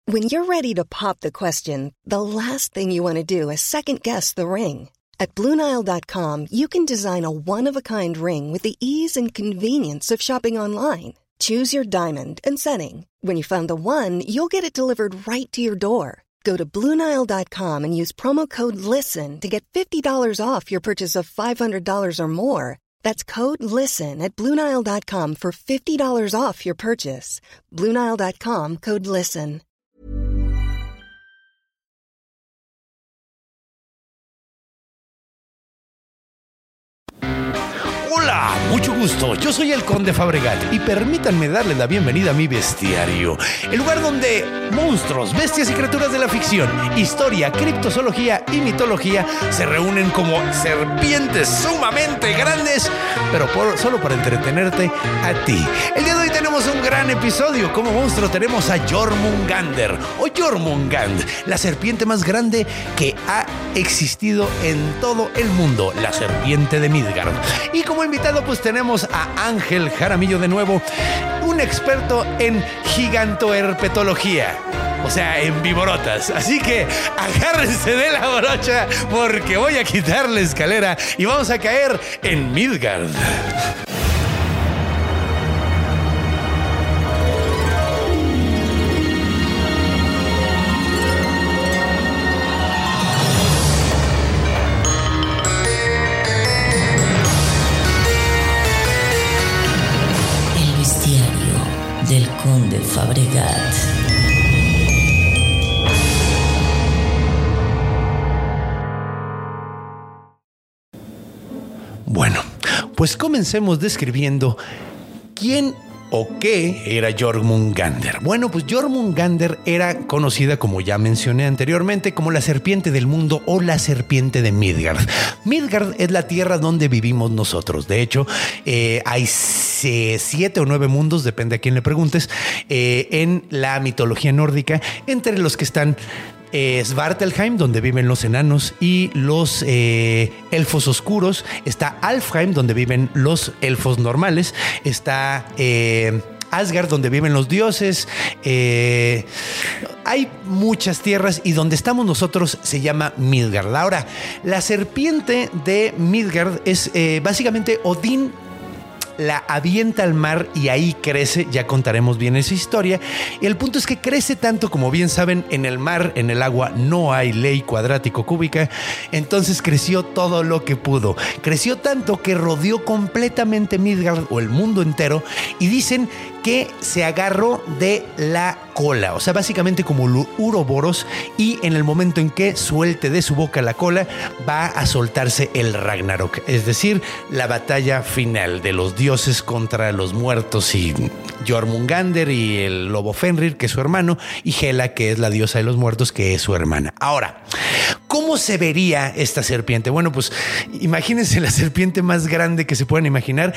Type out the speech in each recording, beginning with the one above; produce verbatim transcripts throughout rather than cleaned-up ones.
When you're ready to pop the question, the last thing you want to do is second-guess the ring. At Blue Nile dot com, you can design a one-of-a-kind ring with the ease and convenience of shopping online. Choose your diamond and setting. When you find the one, you'll get it delivered right to your door. Go to Blue Nile dot com and use promo code LISTEN to get fifty dollars off your purchase of five hundred dollars or more. That's code LISTEN at Blue Nile dot com for fifty dollars off your purchase. Blue Nile dot com, code LISTEN. Hola, mucho gusto, yo soy el Conde Fabregat y permítanme darles la bienvenida a mi bestiario, el lugar donde monstruos, bestias y criaturas de la ficción, historia, criptozoología y mitología se reúnen como serpientes sumamente grandes, pero por, solo para entretenerte a ti. El día de hoy tenemos un gran episodio. Como monstruo tenemos a Jormungandr o Jormungand, la serpiente más grande que ha existido en todo el mundo, la serpiente de Midgard. Y como invitado pues tenemos a Ángel Jaramillo de nuevo, un experto en gigantoherpetología, o sea, en viborotas. Así que agárrense de la brocha porque voy a quitar la escalera y vamos a caer en Midgard. Del Conde Fabregat. Bueno, pues comencemos describiendo quién o qué era Jormungandr. Bueno, pues Jormungandr era conocida, como ya mencioné anteriormente, como la serpiente del mundo o la serpiente de Midgard. Midgard es la tierra donde vivimos nosotros. De hecho, eh, hay siete o nueve mundos, depende a quién le preguntes, eh, en la mitología nórdica, entre los que están Eh, Svartalheim, donde viven los enanos y los eh, elfos oscuros. Está Alfheim, donde viven los elfos normales. Está eh, Asgard, donde viven los dioses. Eh, hay muchas tierras y donde estamos nosotros se llama Midgard. Ahora, la serpiente de Midgard es eh, básicamente Odín la avienta al mar y ahí crece. Ya contaremos bien esa historia. Y el punto es que crece tanto, como bien saben, en el mar, en el agua, no hay ley cuadrático-cúbica. Entonces creció todo lo que pudo. Creció tanto que rodeó completamente Midgard o el mundo entero. Y dicen que se agarró de la cola, o sea, básicamente como Uroboros, y en el momento en que suelte de su boca la cola, va a soltarse el Ragnarok, es decir, la batalla final de los dioses contra los muertos, y Jormungandr y el lobo Fenrir, que es su hermano, y Hela, que es la diosa de los muertos, que es su hermana. Ahora, ¿cómo se vería esta serpiente? Bueno, pues imagínense la serpiente más grande que se puedan imaginar.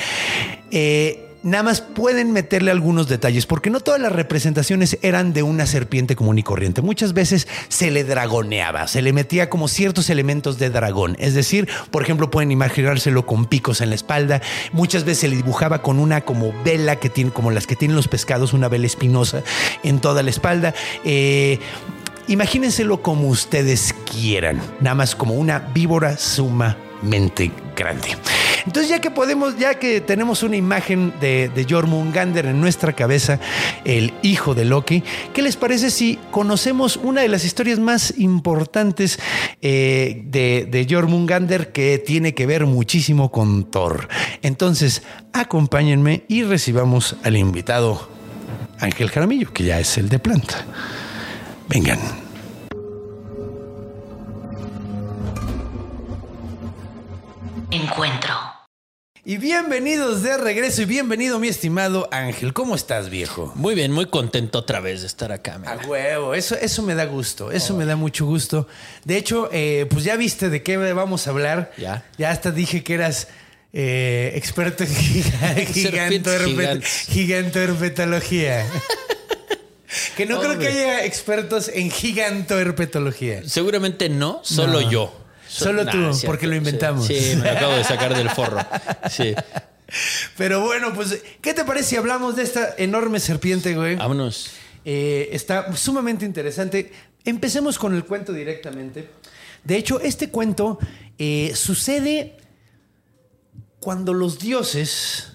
Eh... Nada más pueden meterle algunos detalles, porque no todas las representaciones eran de una serpiente común y corriente. Muchas veces se le dragoneaba, se le metía como ciertos elementos de dragón. Es decir, por ejemplo, pueden imaginárselo con picos en la espalda. Muchas veces se le dibujaba con una como vela que tiene, como las que tienen los pescados, una vela espinosa en toda la espalda. Eh... Imagínenselo como ustedes quieran, nada más como una víbora sumamente grande. Entonces, ya que podemos, ya que tenemos una imagen de, de Jormungandr en nuestra cabeza, el hijo de Loki, ¿qué les parece si conocemos una de las historias más importantes eh, de, de Jormungandr, que tiene que ver muchísimo con Thor? Entonces, acompáñenme y recibamos al invitado Ángel Jaramillo, que ya es el de planta. Vengan. Encuentro. Y bienvenidos de regreso y bienvenido mi estimado Ángel. ¿Cómo estás, viejo? Muy bien, muy contento otra vez de estar acá. A huevo, eso, eso me da gusto, eso oh. me da mucho gusto. De hecho, eh, pues ya viste de qué vamos a hablar. Ya. Ya hasta dije que eras eh, experto en gigantoherpetología. Gigantoherpetología. Que no Hombre. creo que haya expertos en gigantoherpetología. Seguramente no, solo no. yo. Solo nah, tú, porque lo inventamos. Sí, sí, me lo acabo de sacar del forro. Sí. Pero bueno, pues, ¿qué te parece si hablamos de esta enorme serpiente, güey? Vámonos. Eh, está sumamente interesante. Empecemos con el cuento directamente. De hecho, este cuento eh, sucede cuando los dioses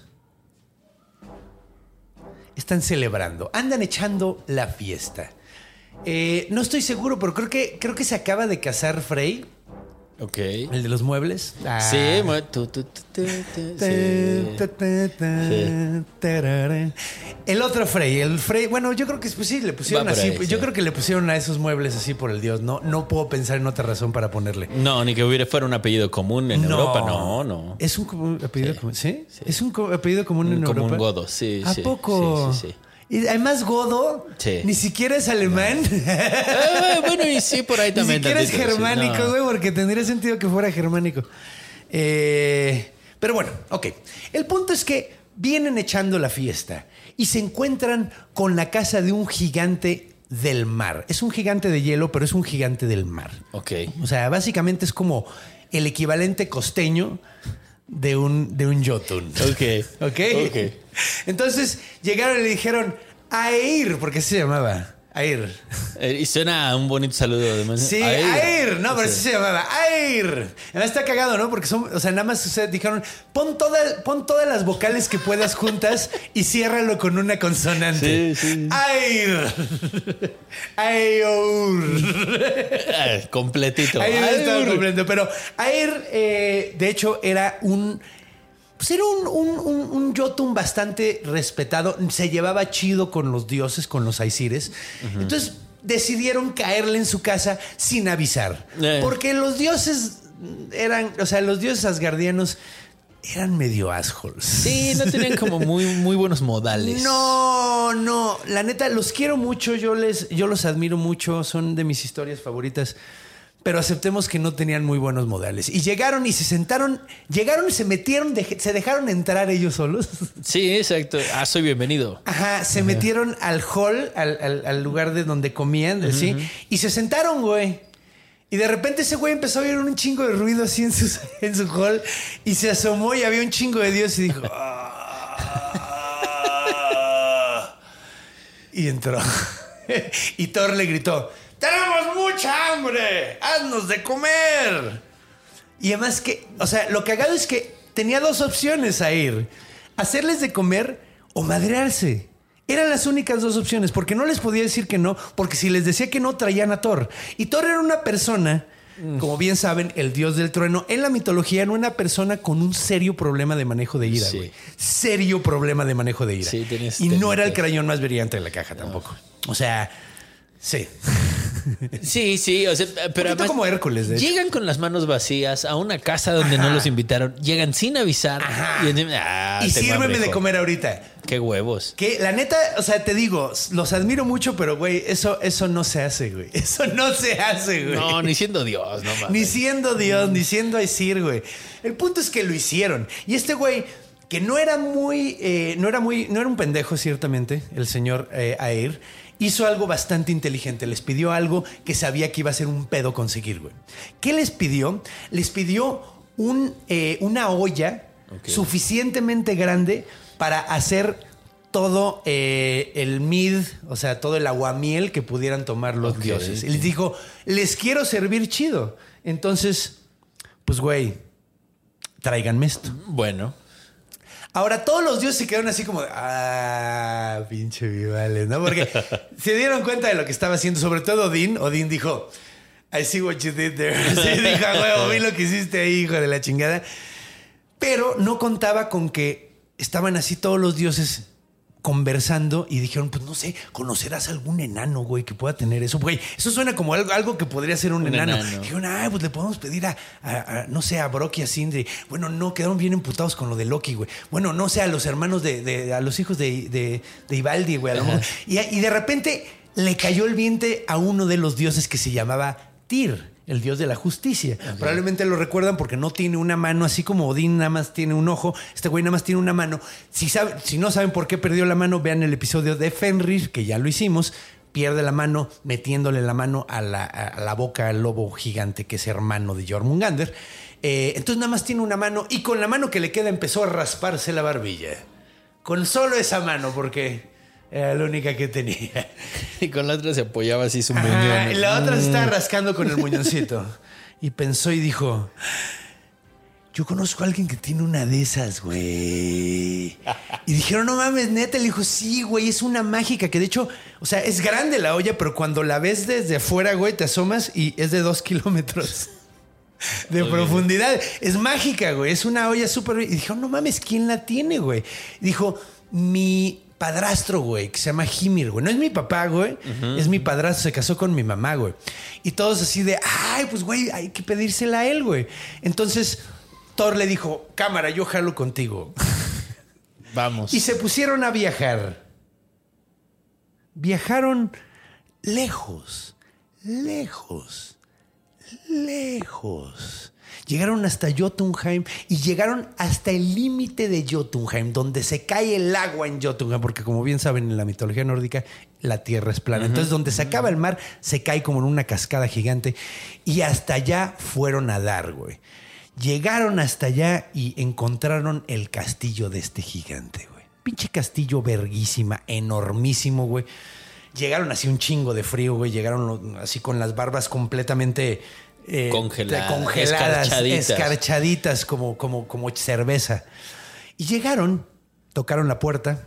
están celebrando, andan echando la fiesta. Eh, no estoy seguro, pero creo que, creo que se acaba de casar Frey. Ok. El de los muebles. Ah. Sí, mu- tu, tu, tu, tu, tu, sí. Ta, ta, ta, Sí. tarara. El otro Frey, el Frey, bueno, yo creo que pues, sí, le pusieron Va por así. ahí, Yo sí. creo que le pusieron a esos muebles así por el dios. No, no puedo pensar en otra razón para ponerle. No, ni que hubiera fuera un apellido común en Europa, no, no. Es un común apellido Sí, común, ¿sí? sí. Es un co- apellido común en Como Europa. un godo, sí. ¿A sí, poco? Sí, sí, sí. Y además godo, Sí. ni siquiera es alemán. Ah, bueno, y sí, por ahí Ni también. siquiera es tantito, sí, germánico, no. güey, porque tendría sentido que fuera germánico. Eh, pero bueno, ok. El punto es que vienen echando la fiesta y se encuentran con la casa de un gigante del mar. Es un gigante de hielo, pero es un gigante del mar. Ok. O sea, básicamente es como el equivalente costeño de un, de un Jotun. Ok. ¿Ok? Ok. Entonces llegaron y le dijeron Air, porque así se llamaba. Air. Eh, y suena a un bonito saludo. Además. Sí, Air. Air. No, pero Sí. así se llamaba. Air. Además está cagado, ¿no? Porque son, o sea, nada más ustedes dijeron, pon, toda, pon todas las vocales que puedas juntas y ciérralo con una consonante. Sí, sí. Air. Air. Ah, completito. Ahí Air. estaba completo. Pero Air, eh, de hecho, era un. Pues era un, un, un, un Jotun bastante respetado. Se llevaba chido con los dioses, con los Aesires. Uh-huh. Entonces decidieron caerle en su casa sin avisar. Eh. Porque los dioses eran. O sea, los dioses asgardianos eran medio assholes. Sí, no tenían como muy, muy buenos modales. No, no. La neta, los quiero mucho. Yo, les, yo los admiro mucho. Son de mis historias favoritas. Pero aceptemos que no tenían muy buenos modales. Y llegaron y se sentaron, llegaron y se metieron, de, se dejaron entrar ellos solos. Sí, exacto. Ah, soy bienvenido. Ajá, se uh-huh. metieron al hall, al, al, al lugar de donde comían, uh-huh. ¿sí? Y se sentaron, güey. Y de repente ese güey empezó a oír un chingo de ruido así en su, en su hall. Y se asomó y había un chingo de Dios y dijo... Ah". Y entró. Y Thor le gritó... ¡Tenemos mucha hambre! ¡Haznos de comer! Y además que, o sea, lo cagado es que tenía dos opciones a ir. Hacerles de comer o madrearse. Eran las únicas dos opciones, porque no les podía decir que no, porque si les decía que no, traían a Thor. Y Thor era una persona, como bien saben, el dios del trueno, en la mitología era una persona con un serio problema de manejo de ira, güey. Sí. Serio problema de manejo de ira. Sí, y no era el crayón más brillante de la caja tampoco. No. O sea... Sí. Sí, sí, o sea, pero además como Hércules, de hecho. Llegan con las manos vacías a una casa donde Ajá. no los invitaron, llegan sin avisar. Ajá. Y, ah, y sírveme de comer ahorita. Qué huevos. Que la neta, o sea, te digo, los admiro mucho, pero güey, eso, eso no se hace, güey. Eso no se hace, güey. No, ni siendo Dios, no mames. Ni siendo Dios, ni siendo Aesir, güey. El punto es que lo hicieron. Y este güey, que no era muy, eh, no era muy, no era un pendejo, ciertamente, el señor eh, Aer, hizo algo bastante inteligente. Les pidió algo que sabía que iba a ser un pedo conseguir, güey. ¿Qué les pidió? Les pidió un, eh, una olla okay. suficientemente grande para hacer todo eh, el mid, o sea, todo el aguamiel que pudieran tomar los okay. dioses. Y les dijo, les quiero servir chido. Entonces, pues, güey, tráiganme esto. Bueno. Ahora todos los dioses se quedaron así como, ah, pinche vivales, ¿no? Porque se dieron cuenta de lo que estaba haciendo, sobre todo Odín. Odín dijo, I see what you did there. Sí, dijo, huevo, vi lo que hiciste ahí, hijo de la chingada. Pero no contaba con que estaban así todos los dioses conversando y dijeron, pues no sé, ¿conocerás algún enano, güey, que pueda tener eso? Güey, eso suena como algo, algo que podría ser un, un enano. enano. Dijeron, ah, pues le podemos pedir a, a, a no sé, a Brock y a Sindri. Bueno, no, quedaron bien emputados con lo de Loki, güey. Bueno, no sé, a los hermanos de, de a los hijos de, de, de Ivaldi, güey. A lo mejor. Y, y de repente le cayó el viento a uno de los dioses que se llamaba Tyr, el dios de la justicia. Okay. Probablemente lo recuerdan porque no tiene una mano, así como Odín nada más tiene un ojo. Este güey nada más tiene una mano. Si, sabe, si no saben por qué perdió la mano, vean el episodio de Fenrir, que ya lo hicimos. Pierde la mano metiéndole la mano a la, a la boca al lobo gigante, que es hermano de Jormungandr. Eh, entonces nada más tiene una mano y con la mano que le queda empezó a rasparse la barbilla. Con solo esa mano, porque Era la única que tenía. Y con la otra se apoyaba así su Ajá, muñón. y la otra se estaba Mm. rascando con el muñoncito. Y pensó y dijo... Yo conozco a alguien que tiene una de esas, güey. Y dijeron, no mames, neta. Le dijo, sí, güey, es una mágica. Que de hecho, o sea, es grande la olla, pero cuando la ves desde afuera, güey, te asomas y es de dos kilómetros de Muy profundidad. Es mágica, güey. Es una olla súper... Y dijo, no mames, ¿quién la tiene, güey? Y dijo, mi padrastro, güey, que se llama Hymir, güey. No es mi papá, güey. Uh-huh. Es mi padrastro. Se casó con mi mamá, güey. Y todos así de, ay, pues, güey, hay que pedírsela a él, güey. Entonces... Thor le dijo, cámara, yo jalo contigo. Vamos. Y se pusieron a viajar. Viajaron lejos, lejos, lejos. Llegaron hasta Jotunheim y llegaron hasta el límite de Jotunheim, donde se cae el agua en Jotunheim, porque como bien saben en la mitología nórdica, la tierra es plana. Uh-huh. Entonces, donde se acaba el mar, se cae como en una cascada gigante. Y hasta allá fueron a dar, güey. Llegaron hasta allá y encontraron el castillo de este gigante, güey. Pinche castillo verguísima, enormísimo, güey. Llegaron así un chingo de frío, güey. Llegaron así con las barbas completamente eh, congeladas, congeladas, escarchaditas, escarchaditas como, como, como cerveza. Y llegaron, tocaron la puerta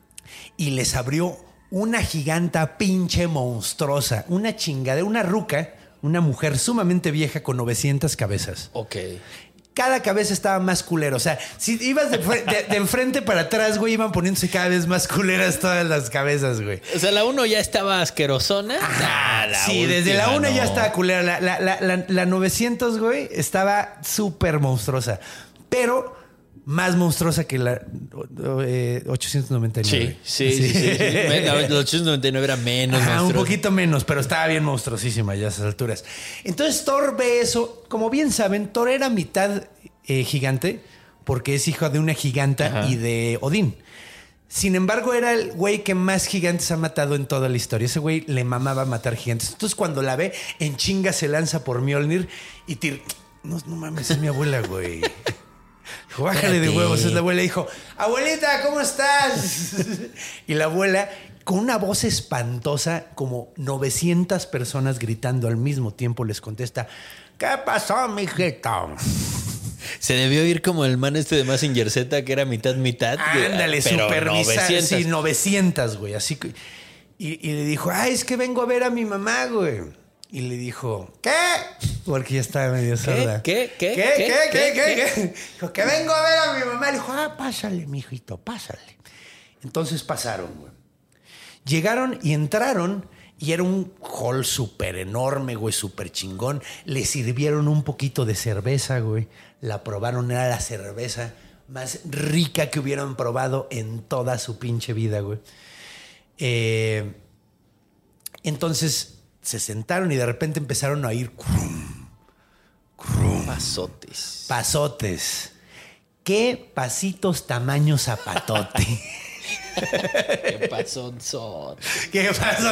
y les abrió una giganta pinche monstruosa, una chingada, una ruca. Una mujer sumamente vieja con novecientas cabezas. Ok. Cada cabeza estaba más culera. O sea, si ibas de, de, de enfrente para atrás, güey, iban poniéndose cada vez más culeras todas las cabezas, güey. O sea, la uno ya estaba asquerosona. Ah, la sí, última, desde la una no. ya estaba culera. La, la, la, la, la novecientos, güey, estaba súper monstruosa. Pero... más monstruosa que la eh, ochocientos noventa y nueve. Sí, sí, sí. sí, sí, sí. La ochocientos noventa y nueve era menos Ajá, monstruosa. un poquito menos, pero estaba bien monstruosísima ya a esas alturas. Entonces Thor ve eso. Como bien saben, Thor era mitad eh, gigante porque es hijo de una giganta. Ajá. Y de Odín. Sin embargo, era el güey que más gigantes ha matado en toda la historia. Ese güey le mamaba matar gigantes. Entonces, cuando la ve, en chinga se lanza por Mjolnir y Tyr... No, no mames, es mi abuela, güey. Dijo, bájale de huevos. Entonces la abuela dijo, abuelita, ¿cómo estás? Y la abuela, con una voz espantosa, como novecientas personas gritando al mismo tiempo, les contesta, ¿qué pasó, mijito? Se debió oír como el man este de Mazinger Z, que era mitad, mitad. Ándale, pero supervisar. Sí, novecientas, güey. Así que... Y, y le dijo, ay, es que vengo a ver a mi mamá, güey. Y le dijo, ¿qué? Porque ya estaba medio sorda. ¿Qué? ¿Qué? ¿Qué? ¿Qué? ¿Qué? ¿Qué? ¿Qué? ¿Qué? ¿Qué? Dijo, que vengo a ver a mi mamá. Le dijo, ah, pásale, mijito, pásale. Entonces pasaron, güey. Llegaron y entraron y era un hall súper enorme, güey, súper chingón. Le sirvieron un poquito de cerveza, güey. La probaron, era la cerveza más rica que hubieran probado en toda su pinche vida, güey. Eh, entonces... se sentaron y de repente empezaron a oír crum, crum, pasotes. Pasotes. ¿Qué pasitos tamaño zapatote? ¿Qué pasonzote? ¿Qué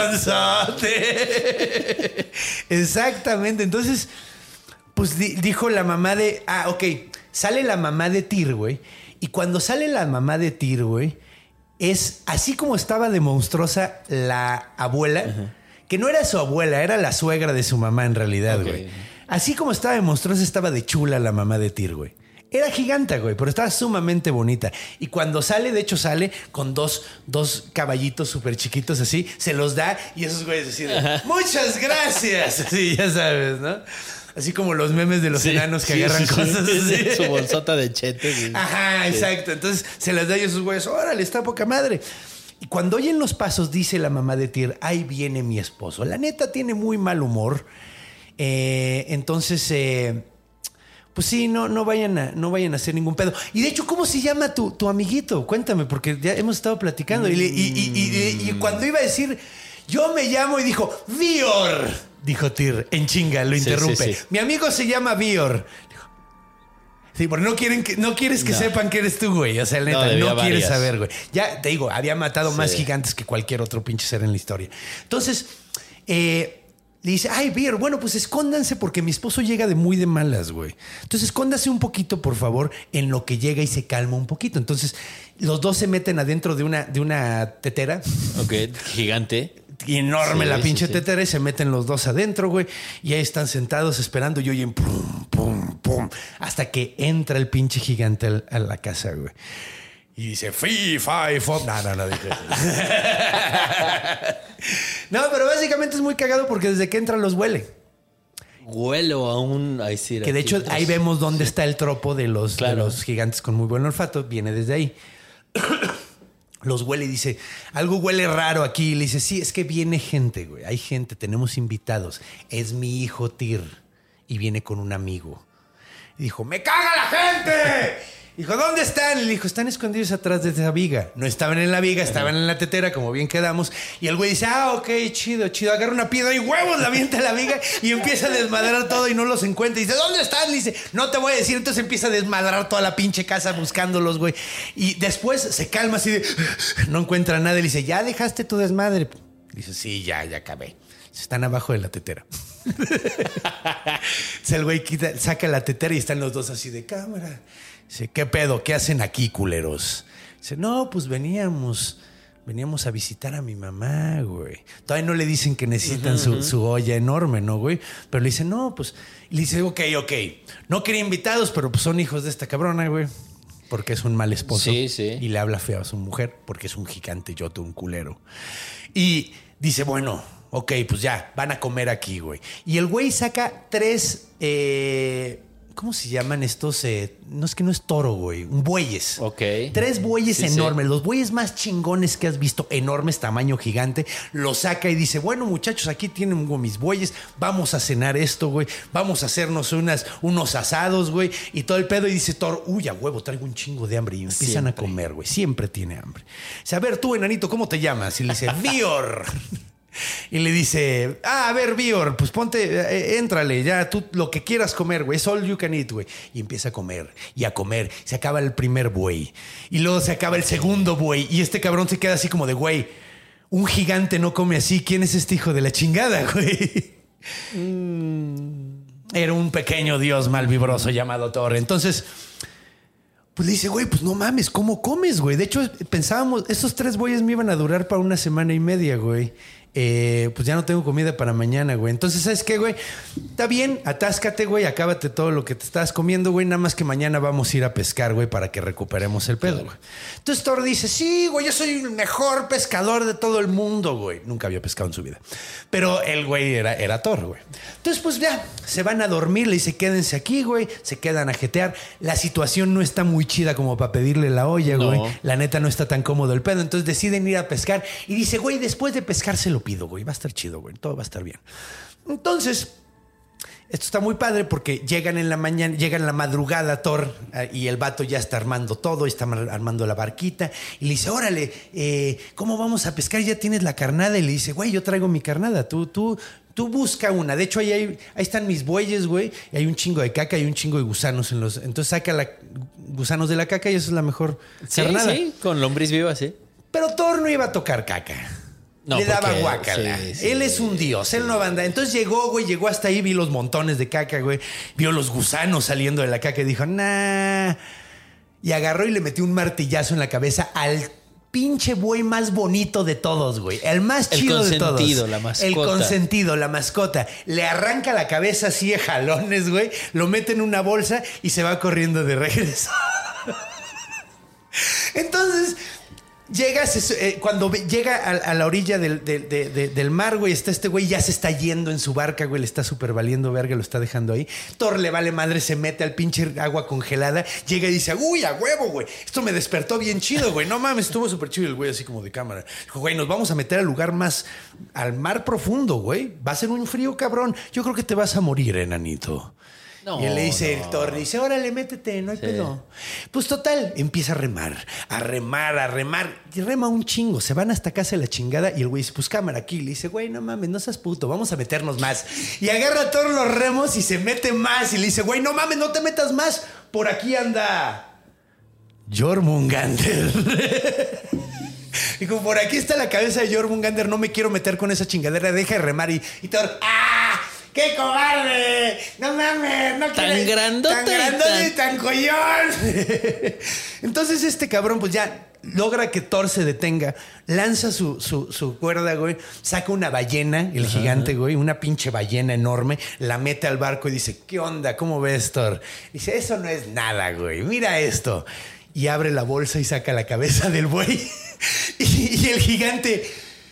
pasonzote? Exactamente. Entonces, pues di- dijo la mamá de... Ah, ok. Sale la mamá de Tyr, güey. Y cuando sale la mamá de Tyr, güey, es así como estaba de monstruosa la abuela... Uh-huh. Que no era su abuela, era la suegra de su mamá en realidad, güey. Okay. Así como estaba de monstruosa, estaba de chula la mamá de Tyr, güey. Era giganta, güey, pero estaba sumamente bonita. Y cuando sale, de hecho sale con dos, dos caballitos súper chiquitos así, se los da y esos güeyes así de, ajá, muchas gracias. Así, ya sabes, ¿no? Así como los memes de los sí, enanos que sí, agarran sí, cosas sí, así. Su bolsota de chetes. Sí. Ajá, sí, exacto. Entonces se las da y esos güeyes, órale, está poca madre. Y cuando oyen los pasos, dice la mamá de Tyr, ahí viene mi esposo. La neta tiene muy mal humor. Eh, entonces, eh, pues sí, no, no, vayan a, no vayan a hacer ningún pedo. Y de hecho, ¿cómo se llama tu, tu amiguito? Cuéntame, porque ya hemos estado platicando. Mm. Y, y, y, y, y cuando iba a decir, yo me llamo, y dijo, Vior, dijo Tyr, en chinga, lo interrumpe. Sí, sí, sí. Mi amigo se llama Vior. Sí, porque no quieren que, no quieres que no. sepan que eres tú, güey. O sea, neta, no, no quieres saber, güey. Ya te digo, había matado sí. más gigantes que cualquier otro pinche ser en la historia. Entonces, eh, le dice, ay, Beer, bueno, pues escóndanse porque mi esposo llega de muy de malas, güey. Entonces escóndase un poquito, por favor, en lo que llega y se calma un poquito. Entonces los dos se meten adentro de una, de una tetera. Ok, gigante. Y enorme Sí, la pinche sí, sí. tetera y se meten los dos adentro, güey. Y ahí están sentados esperando y oyen pum, pum, pum. Hasta que entra el pinche gigante al- a la casa, güey. Y dice, fi, fi, fo. No, no, no dije eso. No, pero básicamente es muy cagado porque desde que entra los huele. Huelo a un... Ay, sí, Que de hecho ahí vemos dónde está el tropo de los, Claro. de los gigantes con muy buen olfato. Viene desde ahí. Los huele y dice, algo huele raro aquí. Y le dice, sí, es que viene gente, güey. Hay gente, tenemos invitados. Es mi hijo Tyr. Y viene con un amigo. Y dijo, ¡me caga la gente! Dijo, ¿dónde están? Y le dijo, están escondidos atrás de esa viga. No estaban en la viga, estaban en la tetera, como bien quedamos. Y el güey dice, ah, ok, chido, chido. Agarra una piedra y huevos, la avienta a la viga y empieza a desmadrar todo y no los encuentra. Y dice, ¿dónde están? Y dice, no te voy a decir. Entonces empieza a desmadrar toda la pinche casa buscándolos, güey. Y después se calma así de, no encuentra nada. Y le dice, ¿ya dejaste tu desmadre? Dice, sí, ya, ya acabé. Están abajo de la tetera. Entonces el güey quita, saca la tetera y están los dos así de cámara. Dice, ¿qué pedo? ¿Qué hacen aquí, culeros? Dice, no, pues veníamos, veníamos a visitar a mi mamá, güey. Todavía no le dicen que necesitan uh-huh, su, uh-huh. su olla enorme, ¿no, güey? Pero le dice, no, pues... Y le dice, ok, ok. No quería invitados, pero pues son hijos de esta cabrona, güey. Porque es un mal esposo. Sí, sí. Y le habla feo a su mujer porque es un gigante yoto, un culero. Y dice, bueno, ok, pues ya, van a comer aquí, güey. Y el güey saca tres... Eh, ¿Cómo se llaman estos? Eh, no es que no es toro, güey. Un bueyes. Ok. Tres bueyes sí, enormes. Sí. Los bueyes más chingones que has visto. Enormes, tamaño gigante. Los saca y dice, bueno, muchachos, aquí tienen mis bueyes. Vamos a cenar esto, güey. Vamos a hacernos unas, unos asados, güey. Y todo el pedo. Y dice Thor, uy, a huevo, traigo un chingo de hambre. Y empiezan Siempre. a comer, güey. Siempre tiene hambre. Dice, a ver, tú, enanito, ¿cómo te llamas? Y le dice, Vior. Y le dice, ah, a ver, Vior, pues ponte, eh, éntrale, ya tú lo que quieras comer, güey, es all you can eat, güey. Y empieza a comer y a comer. Se acaba el primer buey. Y luego se acaba el segundo buey. Y este cabrón se queda así como de, güey, un gigante no come así. ¿Quién es este hijo de la chingada, güey? Mm. Era un pequeño dios malvibroso llamado Thor. Entonces... Pues le dice, güey, pues no mames, ¿cómo comes, güey? De hecho, pensábamos, estos tres bueyes me iban a durar para una semana y media, güey. Eh, pues ya no tengo comida para mañana, güey. Entonces, ¿sabes qué, güey? Está bien, atáscate, güey, acábate todo lo que te estás comiendo, güey. Nada más que mañana vamos a ir a pescar, güey, para que recuperemos el pedo, güey. Entonces Thor dice, sí, güey, yo soy el mejor pescador de todo el mundo, güey. Nunca había pescado en su vida. Pero el güey era, era Thor, güey. Entonces, pues ya, se van a dormir, le dice, quédense aquí, güey. Se quedan a jetear. La situación no está muy chida como para pedirle la olla, güey. No. La neta no está tan cómodo el pedo. Entonces deciden ir a pescar. Y dice, güey, después de pescar se lo pido, güey. Va a estar chido, güey. Todo va a estar bien. Entonces, esto está muy padre porque llegan en la mañana, llegan en la madrugada Thor eh, y el vato ya está armando todo, está armando la barquita y le dice, órale, eh, ¿cómo vamos a pescar? Ya tienes la carnada. Y le dice, güey, yo traigo mi carnada. Tú, tú, tú busca una. De hecho, ahí, hay, ahí están mis bueyes, güey. Y hay un chingo de caca y un chingo de gusanos en los... Entonces saca la, gusanos de la caca y eso es la mejor sí, carnada. Sí, con lombriz viva, sí. Pero Thor no iba a tocar caca. No, le daba porque, guácala. Sí, sí, él es un dios, sí. Él no va a andar. Entonces llegó, güey, llegó hasta ahí, vi los montones de caca, güey. Vio los gusanos saliendo de la caca y dijo, nah. Y agarró y le metió un martillazo en la cabeza al pinche buey más bonito de todos, güey. El más chido de todos. El consentido, la mascota. El consentido, la mascota. Le arranca la cabeza así de jalones, güey. Lo mete en una bolsa y se va corriendo de regreso. Entonces... Llega, eh, cuando llega a, a la orilla del, de, de, de, del mar, güey, está este güey, ya se está yendo en su barca, güey, le está súper valiendo verga, lo está dejando ahí. Thor le vale madre, se mete al pinche agua congelada, llega y dice, uy, a huevo, güey, esto me despertó bien chido, güey, no mames, estuvo súper chido el güey, así como de cámara. Dijo, güey, nos vamos a meter al lugar más, al mar profundo, güey, va a ser un frío cabrón, yo creo que te vas a morir, enanito. No, y él le dice, no. el Thor, dice, órale, métete, no hay sí. pedo. Pues total, empieza a remar, a remar, a remar. Y rema un chingo, se van hasta casa de la chingada. Y el güey dice, pues cámara aquí. Le dice, güey, no mames, no seas puto, vamos a meternos más. Y agarra a Thor los remos y se mete más. Y le dice, güey, no mames, no te metas más. Por aquí anda Jormungandr. Dijo, por aquí está la cabeza de Jormungandr, no me quiero meter con esa chingadera, deja de remar. Y, y Thor, ¡ah! ¡Qué cobarde! ¡No mames! No Tan quiere- grandote Tan y grandote y tan- tan collón. Entonces este cabrón pues ya logra que Thor se detenga, lanza su, su, su cuerda, güey, saca una ballena, el gigante, güey, una pinche ballena enorme, la mete al barco y dice, ¿qué onda? ¿Cómo ves, Thor? Dice, eso no es nada, güey, mira esto. Y abre la bolsa y saca la cabeza del buey. y, y el gigante...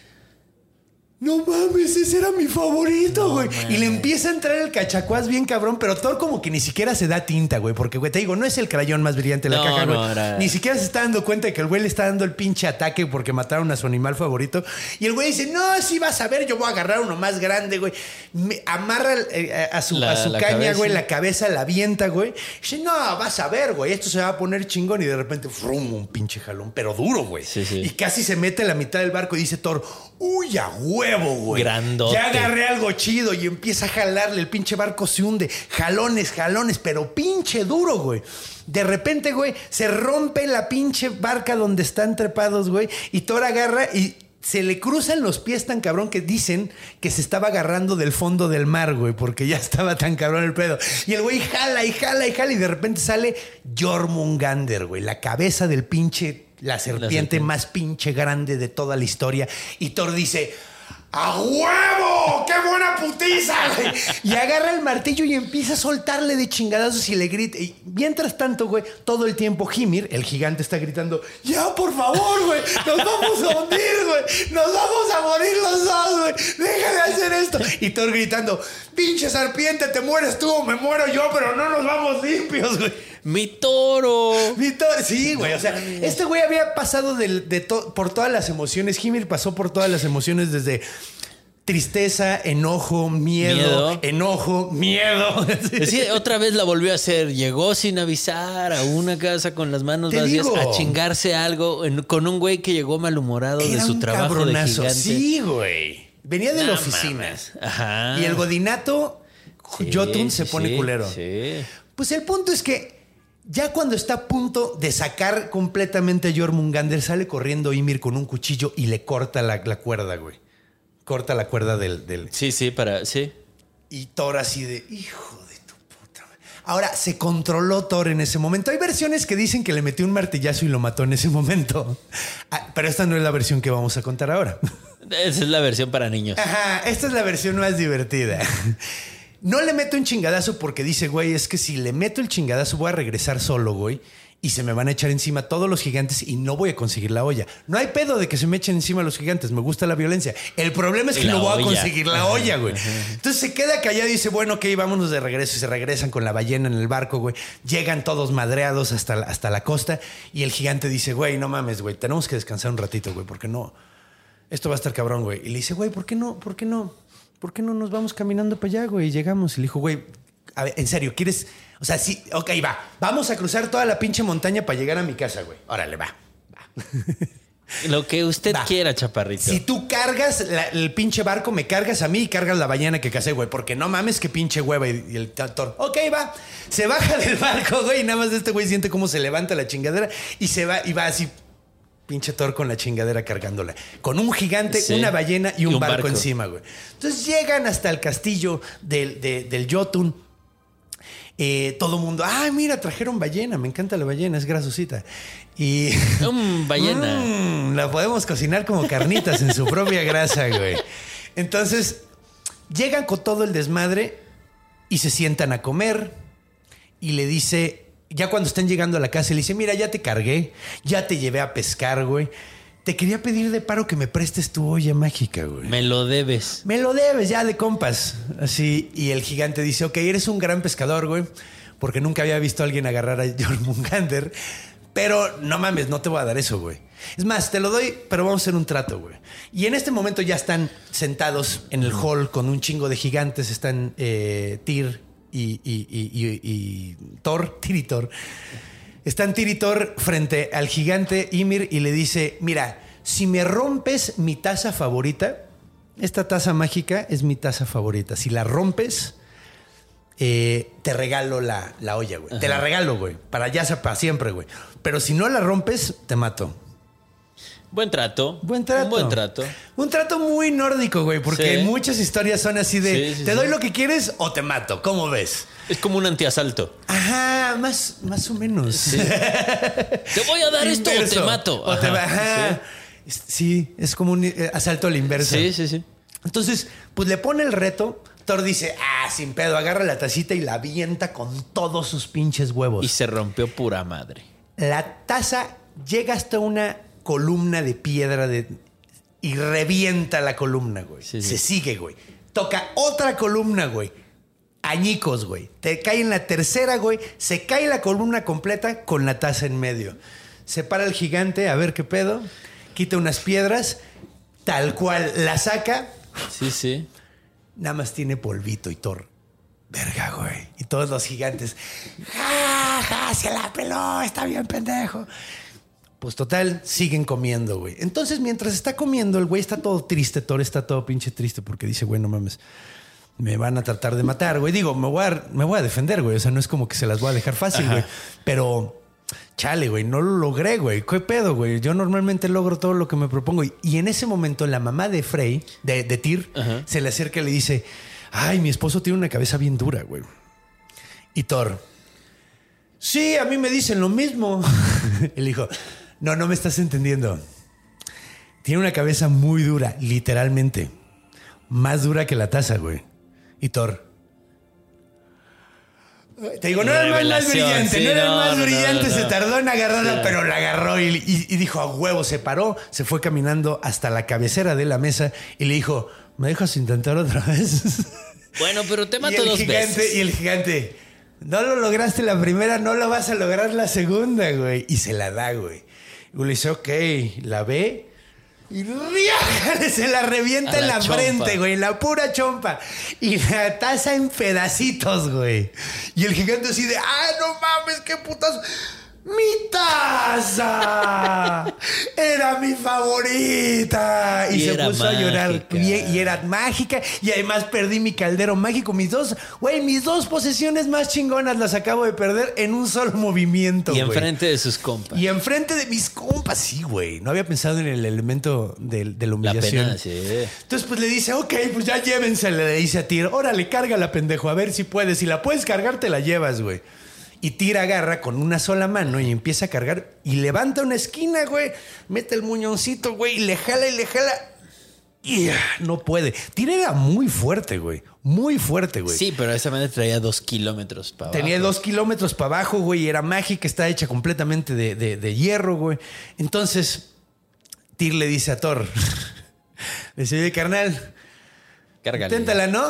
No mames, ese era mi favorito, No, güey. man. Y le empieza a entrar el cachacuás bien cabrón, pero Thor como que ni siquiera se da tinta, güey. Porque, güey, te digo, no es el crayón más brillante de la No, caja, güey. no, era- Ni siquiera se está dando cuenta de que el güey le está dando el pinche ataque porque mataron a su animal favorito. Y el güey dice, no, sí vas a ver, yo voy a agarrar uno más grande, güey. Me amarra eh, a su, La- a su la caña, cabeza. güey, la cabeza la avienta, güey. Dice, no, vas a ver, güey, esto se va a poner chingón. Y de repente, frum, un pinche jalón, pero duro, güey. Sí, sí. Y casi se mete a la mitad del barco y dice Thor, uy, a huevo, güey. Grandote. Ya agarré algo chido y empieza a jalarle. El pinche barco se hunde. Jalones, jalones, pero pinche duro, güey. De repente, güey, se rompe la pinche barca donde están trepados, güey. Y Thor agarra y se le cruzan los pies tan cabrón que dicen que se estaba agarrando del fondo del mar, güey, porque ya estaba tan cabrón el pedo. Y el güey jala y jala y jala y de repente sale Jormungandr, güey, la cabeza del pinche, la serpiente, La serpiente. más pinche grande de toda la historia. Y Thor dice... ¡A huevo! ¡Qué buena putiza! Güey! Y agarra el martillo y empieza a soltarle de chingadazos y le grita. Y mientras tanto, güey, todo el tiempo Hymir, el gigante, está gritando: ¡Ya, por favor, güey! ¡Nos vamos a hundir, güey! ¡Nos vamos a morir los dos, güey! ¡Deja de hacer esto! Y Thor gritando: ¡Pinche serpiente, te mueres tú o me muero yo, pero no nos vamos limpios, güey! ¡Mi toro! Mi Thor- Sí, güey. O sea, este güey había pasado del- de to- por todas las emociones. Hymir pasó por todas las emociones desde tristeza, enojo, miedo, Miedo. enojo, miedo. Sí, otra vez la volvió a hacer. Llegó sin avisar a una casa con las manos Te vacías digo. a chingarse algo en- con un güey que llegó malhumorado de Era su un trabajo cabronazo. de gigante. Sí, güey. Venía de la No oficina. mames. Ajá. Y el godinato, Sí, Jotun, se sí, pone sí, culero. Sí. Pues el punto es que ya cuando está a punto de sacar completamente a Jormungandr, sale corriendo Ymir con un cuchillo y le corta la, la cuerda, güey. Corta la cuerda del, del... Sí, sí, para. Sí. Y Thor así de, hijo de tu puta madre. Ahora, se controló Thor en ese momento. Hay versiones que dicen que le metió un martillazo y lo mató en ese momento. Ah, pero esta no es la versión que vamos a contar ahora. Esa es la versión para niños. Ajá, esta es la versión más divertida. No le meto un chingadazo porque dice, güey, es que si le meto el chingadazo voy a regresar solo, güey. Y se me van a echar encima todos los gigantes y no voy a conseguir la olla. No hay pedo de que se me echen encima los gigantes. Me gusta la violencia. El problema es que La no voy olla. a conseguir la olla, güey. Entonces se queda callado y dice, bueno, ok, vámonos de regreso. Y se regresan con la ballena en el barco, güey. Llegan todos madreados hasta, la- hasta la costa. Y el gigante dice, güey, no mames, güey. Tenemos que descansar un ratito, güey, porque no... Esto va a estar cabrón, güey. Y le dice, güey, ¿por qué no? ¿Por qué no? ¿Por qué no nos vamos caminando para allá, güey? Y llegamos. Y le dijo, güey, a ver, en serio, ¿quieres...? O sea, sí, ok, va. Vamos a cruzar toda la pinche montaña para llegar a mi casa, güey. Órale, va. va. Lo que usted Va. quiera, chaparrito. Si tú cargas la- el pinche barco, me cargas a mí y cargas la ballena que casé, güey. Porque no mames, que pinche hueva. Y, y el Thor, ok, va. Se baja del barco, güey. Y nada más este güey siente cómo se levanta la chingadera y se va y va así... Pinche Thor con la chingadera cargándola. Con un gigante, Sí. una ballena y un, Y un barco, barco. encima, güey. Entonces llegan hasta el castillo del, de- del Jotun. Eh, todo mundo, ay, mira, trajeron ballena. Me encanta la ballena, es grasosita. Y... Mm, ballena. Mm, la podemos cocinar como carnitas en su propia grasa, güey. Entonces, llegan con todo el desmadre y se sientan a comer. Y le dice... Ya cuando están llegando a la casa, le dice, mira, ya te cargué, ya te llevé a pescar, güey. Te quería pedir de paro que me prestes tu olla mágica, güey. Me lo debes. Me lo debes ya de compas. Así. Y el gigante dice, ok, eres un gran pescador, güey. Porque nunca había visto a alguien agarrar a Jormungandr. Pero no mames, no te voy a dar eso, güey. Es más, te lo doy, pero vamos a hacer un trato, güey. Y en este momento ya están sentados en el hall con un chingo de gigantes. Están eh, Tyr y, y, y, y, y Thor, Tyr y Thor. Están Tyr y Thor frente al gigante Ymir y le dice, mira, si me rompes mi taza favorita, esta taza mágica es mi taza favorita. Si la rompes, eh, te regalo la, la olla, güey. Te la regalo, güey. Para ya, para siempre, güey. Pero si no la rompes, te mato. Buen trato. Buen trato. Un buen trato. Un trato muy nórdico, güey, porque Sí. muchas historias son así de, Sí, sí, te sí. doy lo que quieres o te mato, ¿cómo ves? Es como un antiasalto. Ajá, más, más o menos. Sí. Te voy a dar esto o te Inverso. mato. O te Ajá. va- ajá. Sí. Sí, es como un eh, asalto a la inversa. Sí, sí, sí. Entonces, pues le pone el reto. Thor dice, ah, sin pedo, agarra la tacita y la avienta con todos sus pinches huevos. Y se rompió pura madre. La taza llega hasta una columna de piedra de, y revienta la columna, güey. Sí, sí. Se sigue, güey. Toca otra columna, güey. Añicos, güey. Te cae en la tercera, güey. Se cae la columna completa con la taza en medio. Se para el gigante a ver qué pedo. Quita unas piedras. Tal cual. La saca. Sí, sí. Nada más tiene polvito y Thor. Verga, güey. Y todos los gigantes. ¡Ja, ja! Se la peló. Está bien pendejo. Pues total, siguen comiendo, güey. Entonces, mientras está comiendo, el güey está todo triste. Thor está todo pinche triste porque dice, güey, no mames. Me van a tratar de matar, güey. Digo, me voy a, me voy a defender, güey. O sea, no es como que se las voy a dejar fácil, Ajá. güey. Pero, chale, güey, no lo logré, güey. ¿Qué pedo, güey? Yo normalmente logro todo lo que me propongo. Y, y en ese momento, la mamá de Frey, de, de Tyr, Ajá. se le acerca y le dice, ay, mi esposo tiene una cabeza bien dura, güey. Y Thor, sí, a mí me dicen lo mismo. Él dijo, no, no me estás entendiendo. Tiene una cabeza muy dura, literalmente. Más dura que la taza, güey. Y Thor, te digo, no era el más Revelación, brillante, sí, no era el no, más no, brillante, no, no. se tardó en agarrarla, Sí. pero la agarró y, y- y dijo a huevo, se paró, se fue caminando hasta la cabecera de la mesa y le dijo, ¿me dejas intentar otra vez? Bueno, pero te y, mato el dos gigante, veces. y el gigante, no lo lograste la primera, no lo vas a lograr la segunda, güey. Y se la da, güey. Y le dice, ok, la ve. Y ¡riájale! Se la revienta A en la la chompa. frente, güey, en la pura chompa. Y la taza en pedacitos, güey. Y el gigante así de, ¡ah, no mames, qué putas! ¡Mi taza! ¡Era mi favorita! Y, Y se era puso a llorar. mágica. Y, y era mágica. Y además perdí mi caldero mágico. Mis dos, güey, mis dos posesiones más chingonas las acabo de perder en un solo movimiento, Y güey. enfrente de sus compas. Y enfrente de mis compas, sí, güey. No había pensado en el elemento de, de la La humillación. pena, sí. Entonces, pues le dice, ok, pues ya llévensela. Le dice a Tyr, órale, cárgala, pendejo, a ver si puedes. Si la puedes cargar, te la llevas, güey. Y Tyr agarra con una sola mano y empieza a cargar y levanta una esquina, güey. Mete el muñoncito, güey, y le jala y le jala. Y ah, no puede. Tyr era muy fuerte, güey. Muy fuerte, güey. Sí, pero esa madre traía dos kilómetros para abajo. Tenía dos kilómetros para abajo, güey. Y era mágica, está hecha completamente de, de- de hierro, güey. Entonces, Tyr le dice a Thor, le dice, oye, carnal, Cárgale. inténtala, ¿no?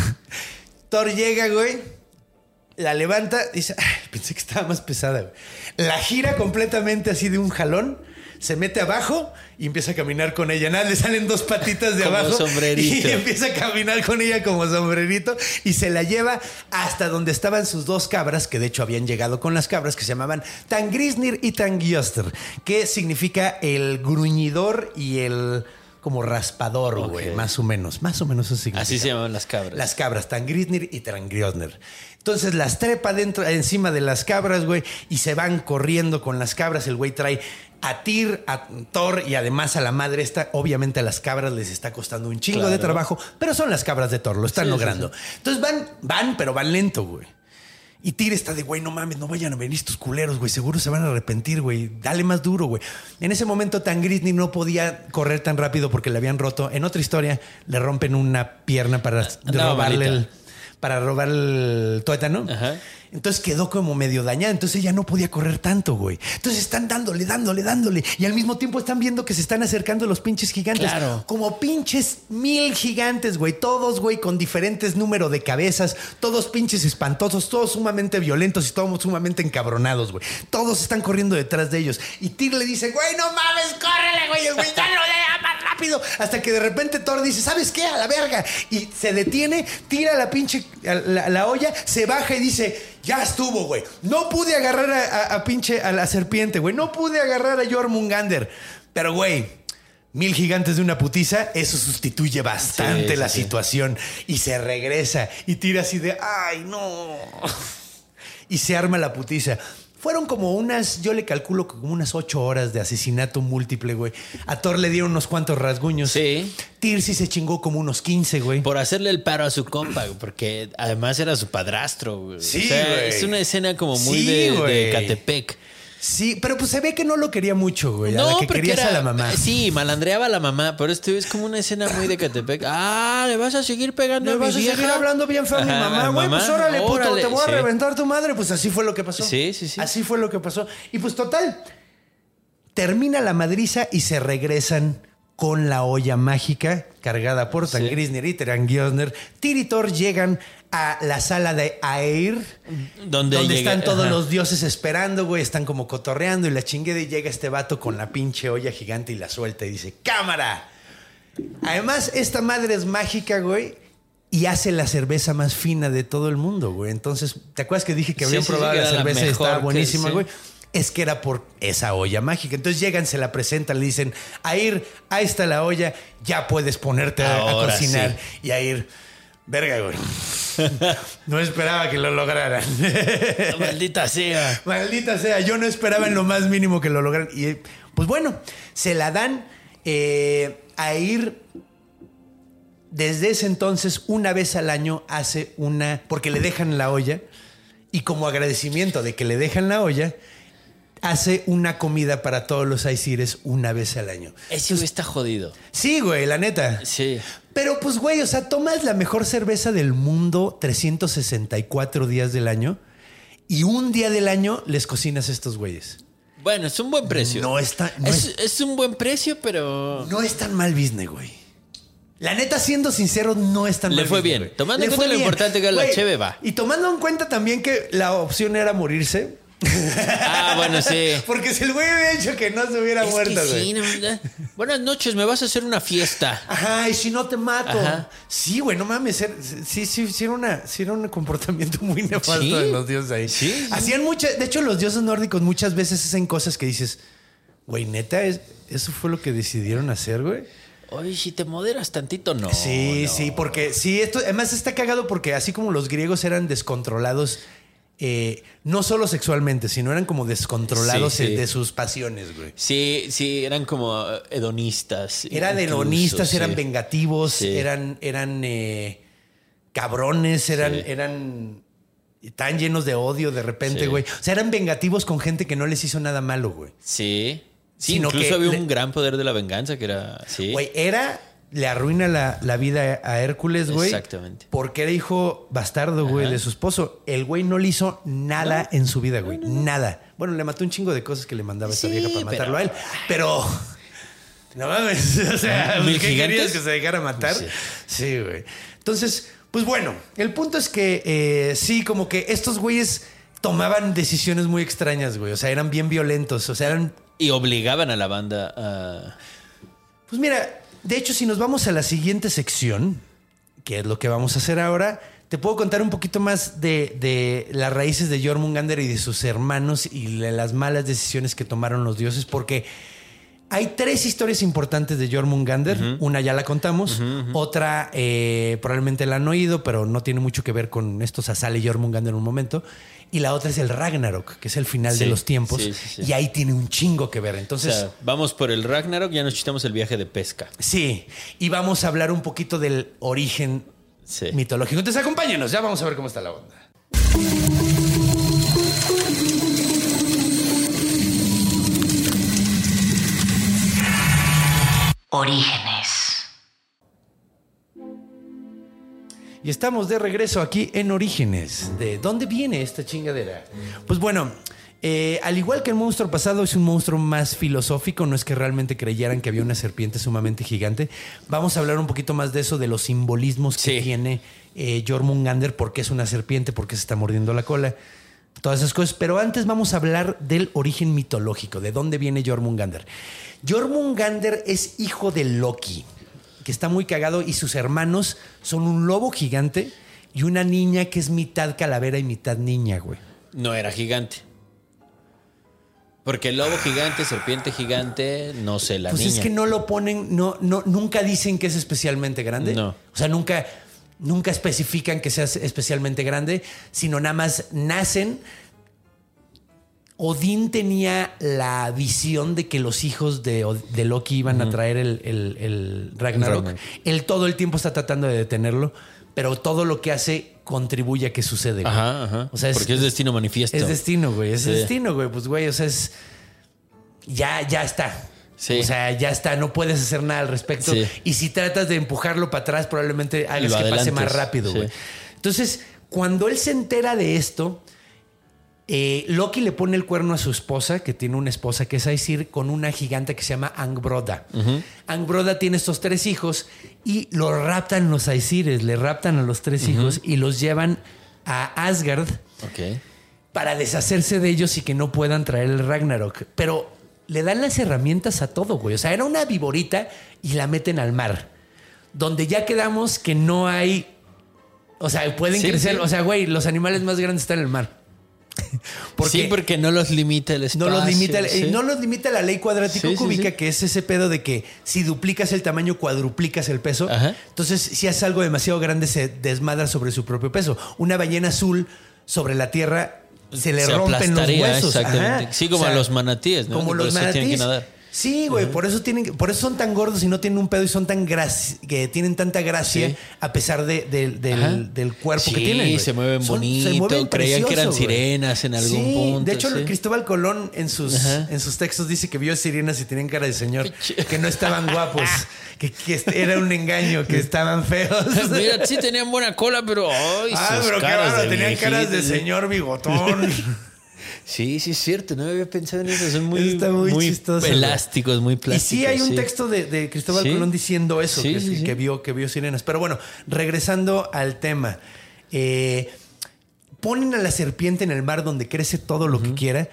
Thor llega, güey. La levanta, dice, ay, pensé que estaba más pesada, güey. La gira completamente así de un jalón, se mete abajo y empieza a caminar con ella. Nada, le salen dos patitas de Como abajo. sombrerito. Y empieza a caminar con ella como sombrerito y se la lleva hasta donde estaban sus dos cabras, que de hecho habían llegado con las cabras, que se llamaban Tangrisnir y Tangioster, que significa el gruñidor y el como raspador, güey, Ok. más o menos. Más o menos eso significa. Así se llamaban las cabras. Las cabras, Tangrisnir y Tangriosner. Entonces las trepa dentro, encima de las cabras, güey, y se van corriendo con las cabras. El güey trae a Tyr, a Thor y además a la madre esta. Obviamente a las cabras les está costando un chingo Claro. de trabajo, pero son las cabras de Thor, lo están Sí, sí, logrando. Entonces van, van, pero van lento, güey. Y Tyr está de, güey, no mames, no vayan a venir estos culeros, güey. Seguro se van a arrepentir, güey. Dale más duro, güey. En ese momento Tangrisnir no podía correr tan rápido porque le habían roto. En otra historia le rompen una pierna para andaba robarle malita. el, para robar el tuétano. Ajá. Entonces quedó como medio dañada. Entonces ella no podía correr tanto, güey. Entonces están dándole, dándole, dándole. Y al mismo tiempo están viendo que se están acercando los pinches gigantes. Claro. Como pinches mil gigantes, güey. Todos, güey, con diferentes números de cabezas. Todos pinches espantosos. Todos sumamente violentos y todos sumamente encabronados, güey. Todos están corriendo detrás de ellos. Y Tyr le dice, güey, no mames, córrele, güey. El güey ya lo deja más rápido. Hasta que de repente Thor dice, ¿sabes qué? A la verga. Y se detiene, tira la pinche, la, la olla, se baja y dice... Ya estuvo, güey. No pude agarrar a, a- a pinche a la serpiente, güey. No pude agarrar a Jormungandr. Pero, güey, mil gigantes de una putiza, eso sustituye bastante Sí, la sí, sí. situación. Y se regresa y tira así de, ay, no. Y se arma la putiza. fueron como unas, yo le calculo como unas ocho horas de asesinato múltiple, güey. A Thor le dieron unos cuantos rasguños. Sí. Tirsi se chingó como unos quince, güey. Por hacerle el paro a su compa, güey, porque además era su padrastro, güey. Sí, o sea, güey. es una escena como muy Sí, de, güey. de Catepec. Sí, pero pues se ve que no lo quería mucho, güey. A No, la que porque querías era, a la mamá. Sí, malandreaba a la mamá, pero esto es como una escena muy de Catepec. Ah, ¿le vas a seguir pegando ¿Le a mi vas a vieja? seguir hablando bien feo a mi Ajá, mamá, güey? mamá, Pues órale, puto, órale, te voy a sí. reventar tu madre. Pues así fue lo que pasó. Sí, sí, sí. Así fue lo que pasó. Y pues total, termina la madriza y se regresan con la olla mágica cargada por Tangrisnir y Terangioner. Tyr y Thor llegan a la sala de Air, Donde, donde llega- están todos ajá. los dioses esperando, güey. Están como cotorreando y la chingueda y llega este vato con la pinche olla gigante y la suelta y dice, ¡cámara! Además, esta madre es mágica, güey, y hace la cerveza más fina de todo el mundo, güey. Entonces, ¿te acuerdas que dije que Sí, habían sí, sí, probado que la era la cerveza y mejor estaba que- buenísima, sí. güey? Es que era por esa olla mágica. Entonces llegan, se la presentan, le dicen, Air, ahí está la olla, ya puedes ponerte a, a Ahora cocinar. sí. Y Air, verga, güey. No esperaba que lo lograran. Maldita sea. Maldita sea, yo no esperaba en lo más mínimo que lo lograran. Y pues bueno, se la dan eh, a ir. Desde ese entonces, una vez al año hace una, porque le dejan la olla, y como agradecimiento de que le dejan la olla, hace una comida para todos los Aesires una vez al año. Ese güey está jodido. Sí, güey, la neta. Sí. Pero pues, güey, o sea, tomas la mejor cerveza del mundo trescientos sesenta y cuatro días del año y un día del año les cocinas a estos güeyes. Bueno, es un buen precio. No está, no es, es, es un buen precio, pero... no es tan mal business, güey. La neta, siendo sincero, no es tan Le mal fue business, bien. güey. Tomando Le en fue cuenta lo bien. importante que era la Güey, cheve, va. Y tomando en cuenta también que la opción era morirse. Ah, bueno, sí. Porque si el güey había dicho que no se hubiera Es muerto, que güey. sí, no, no. Buenas noches, me vas a hacer una fiesta. Ajá, y si no te mato. Ajá. Sí, güey, no mames. era- Sí, sí, sí, era, una, sí era un comportamiento muy nefasto Sí. de los dioses ahí. Sí, sí. Hacían muchas. De hecho, los dioses nórdicos muchas veces hacen cosas que dices, güey, neta, es- eso fue lo que decidieron hacer, güey. Oye, si te moderas tantito, no. sí, no. sí, porque sí, esto además está cagado porque así como los griegos eran descontrolados. Eh, no solo sexualmente, sino eran como descontrolados Sí, sí. de sus pasiones, güey. Sí, sí, eran como eh, hedonistas. Eran incluso, hedonistas, sí. eran vengativos, Sí. eran, eran eh, cabrones, eran, Sí. eran tan llenos de odio de repente, Sí. güey. O sea, eran vengativos con gente que no les hizo nada malo, güey. Sí. Sí, Sino incluso que había le- un gran poder de la venganza que era... Sí. Güey, era, le arruina la, la vida a Hércules, güey. Exactamente. Porque era hijo bastardo, güey, Ajá. de su esposo. El güey no le hizo nada en su vida, güey. Nada. Bueno, le mató un chingo de cosas que le mandaba esta Sí, vieja para pero- matarlo a él. Pero... No mames. O sea, ¿Mil ¿qué gigantes? querías que se dejara matar? Sí. Sí, güey. Entonces, pues bueno, el punto es que eh, sí, como que estos güeyes tomaban decisiones muy extrañas, güey. O sea, eran bien violentos. O sea, eran... Y obligaban a la banda a... Pues mira, de hecho, si nos vamos a la siguiente sección, que es lo que vamos a hacer ahora, te puedo contar un poquito más de, de las raíces de Jormungandr y de sus hermanos y de las malas decisiones que tomaron los dioses, porque hay tres historias importantes de Jormungandr. Uh-huh. Una ya la contamos, uh-huh, uh-huh. Otra eh, probablemente la han oído, pero no tiene mucho que ver con esto. O sea, sale Jormungandr en un momento. Y la otra es el Ragnarok, que es el final sí, de los tiempos. Sí, sí, sí. Y ahí tiene un chingo que ver. Entonces, o sea, vamos por el Ragnarok, ya nos chutamos el viaje de pesca. Sí, y vamos a hablar un poquito del origen sí. mitológico. Entonces, acompáñenos, ya vamos a ver cómo está la onda. Orígenes. Y estamos de regreso aquí en Orígenes. ¿De dónde viene esta chingadera? Pues bueno, eh, al igual que el monstruo pasado, es un monstruo más filosófico. No es que realmente creyeran que había una serpiente sumamente gigante. Vamos a hablar un poquito más de eso, de los simbolismos que sí. tiene eh, Jormungandr. ¿Por qué es una serpiente? ¿Por qué se está mordiendo la cola? Todas esas cosas. Pero antes vamos a hablar del origen mitológico. ¿De dónde viene Jormungandr? Jormungandr es hijo de Loki, que está muy cagado, y sus hermanos son un lobo gigante y una niña que es mitad calavera y mitad niña, güey. No era gigante. Porque el lobo gigante, serpiente gigante, no sé, la pues niña. Pues es que no lo ponen, no, no, nunca dicen que es especialmente grande. No. O sea, nunca, nunca especifican que sea especialmente grande, sino nada más nacen Odín tenía la visión de que los hijos de, de Loki iban uh-huh. a traer el, el, el Ragnarok. Ragnarok. Él todo el tiempo está tratando de detenerlo, pero todo lo que hace contribuye a que sucede. Güey. Ajá, ajá. O sea, es, porque es destino manifiesto. Es destino, güey. Es sí. destino, güey. Pues, güey, o sea, es... Ya, ya está. Sí. O sea, ya está. No puedes hacer nada al respecto. Sí. Y si tratas de empujarlo para atrás, probablemente hagas lo que adelantes. Pase más rápido, güey. Sí. Entonces, cuando él se entera de esto... Eh, Loki le pone el cuerno a su esposa, que tiene una esposa que es Aesir, con una gigante que se llama Angbroda. Uh-huh. Angbroda tiene estos tres hijos y los raptan los Aesires, le raptan a los tres uh-huh. hijos y los llevan a Asgard okay. para deshacerse de ellos y que no puedan traer el Ragnarok. Pero le dan las herramientas a todo, güey. O sea, era una viborita y la meten al mar, donde ya quedamos que no hay... O sea, pueden sí, crecer. Sí. O sea, güey, los animales más grandes están en el mar. Porque sí, porque no los limita el espacio. No los limita, sí. no los limita la ley cuadrático-cúbica, sí, sí, sí. que es ese pedo de que si duplicas el tamaño, cuadruplicas el peso. Ajá. Entonces, si haces algo demasiado grande, se desmadra sobre su propio peso. Una ballena azul sobre la Tierra se le se rompen los huesos. Exactamente. Ajá. Sí, como o sea, a los manatíes, ¿no? Como por los eso manatíes. Tienen que nadar. Sí, güey, uh-huh. por eso tienen, por eso son tan gordos y no tienen un pedo y son tan gras, que tienen tanta gracia sí. a pesar de, de, del, del cuerpo sí, que tienen. Sí, se mueven son, bonito. Se mueven Creían precioso, que eran güey. Sirenas en algún sí, punto. De hecho, sí. Cristóbal Colón en sus, en sus textos dice que vio sirenas y tenían cara de señor, que no estaban guapos, que, que era un engaño, que estaban feos. Mira, sí tenían buena cola, pero ay, ah, sus pero caras qué raro, de tenían viejito, caras de sí. señor bigotón. Sí, sí es cierto, no me había pensado en eso. Son muy, Está muy, muy chistoso, elásticos, muy plásticos. Y sí hay un sí. texto de, de Cristóbal ¿Sí? Colón diciendo eso, sí, que, sí, que, sí. vio, que vio sirenas. Pero bueno, regresando al tema. Eh, ponen a la serpiente en el mar donde crece todo lo uh-huh. que quiera.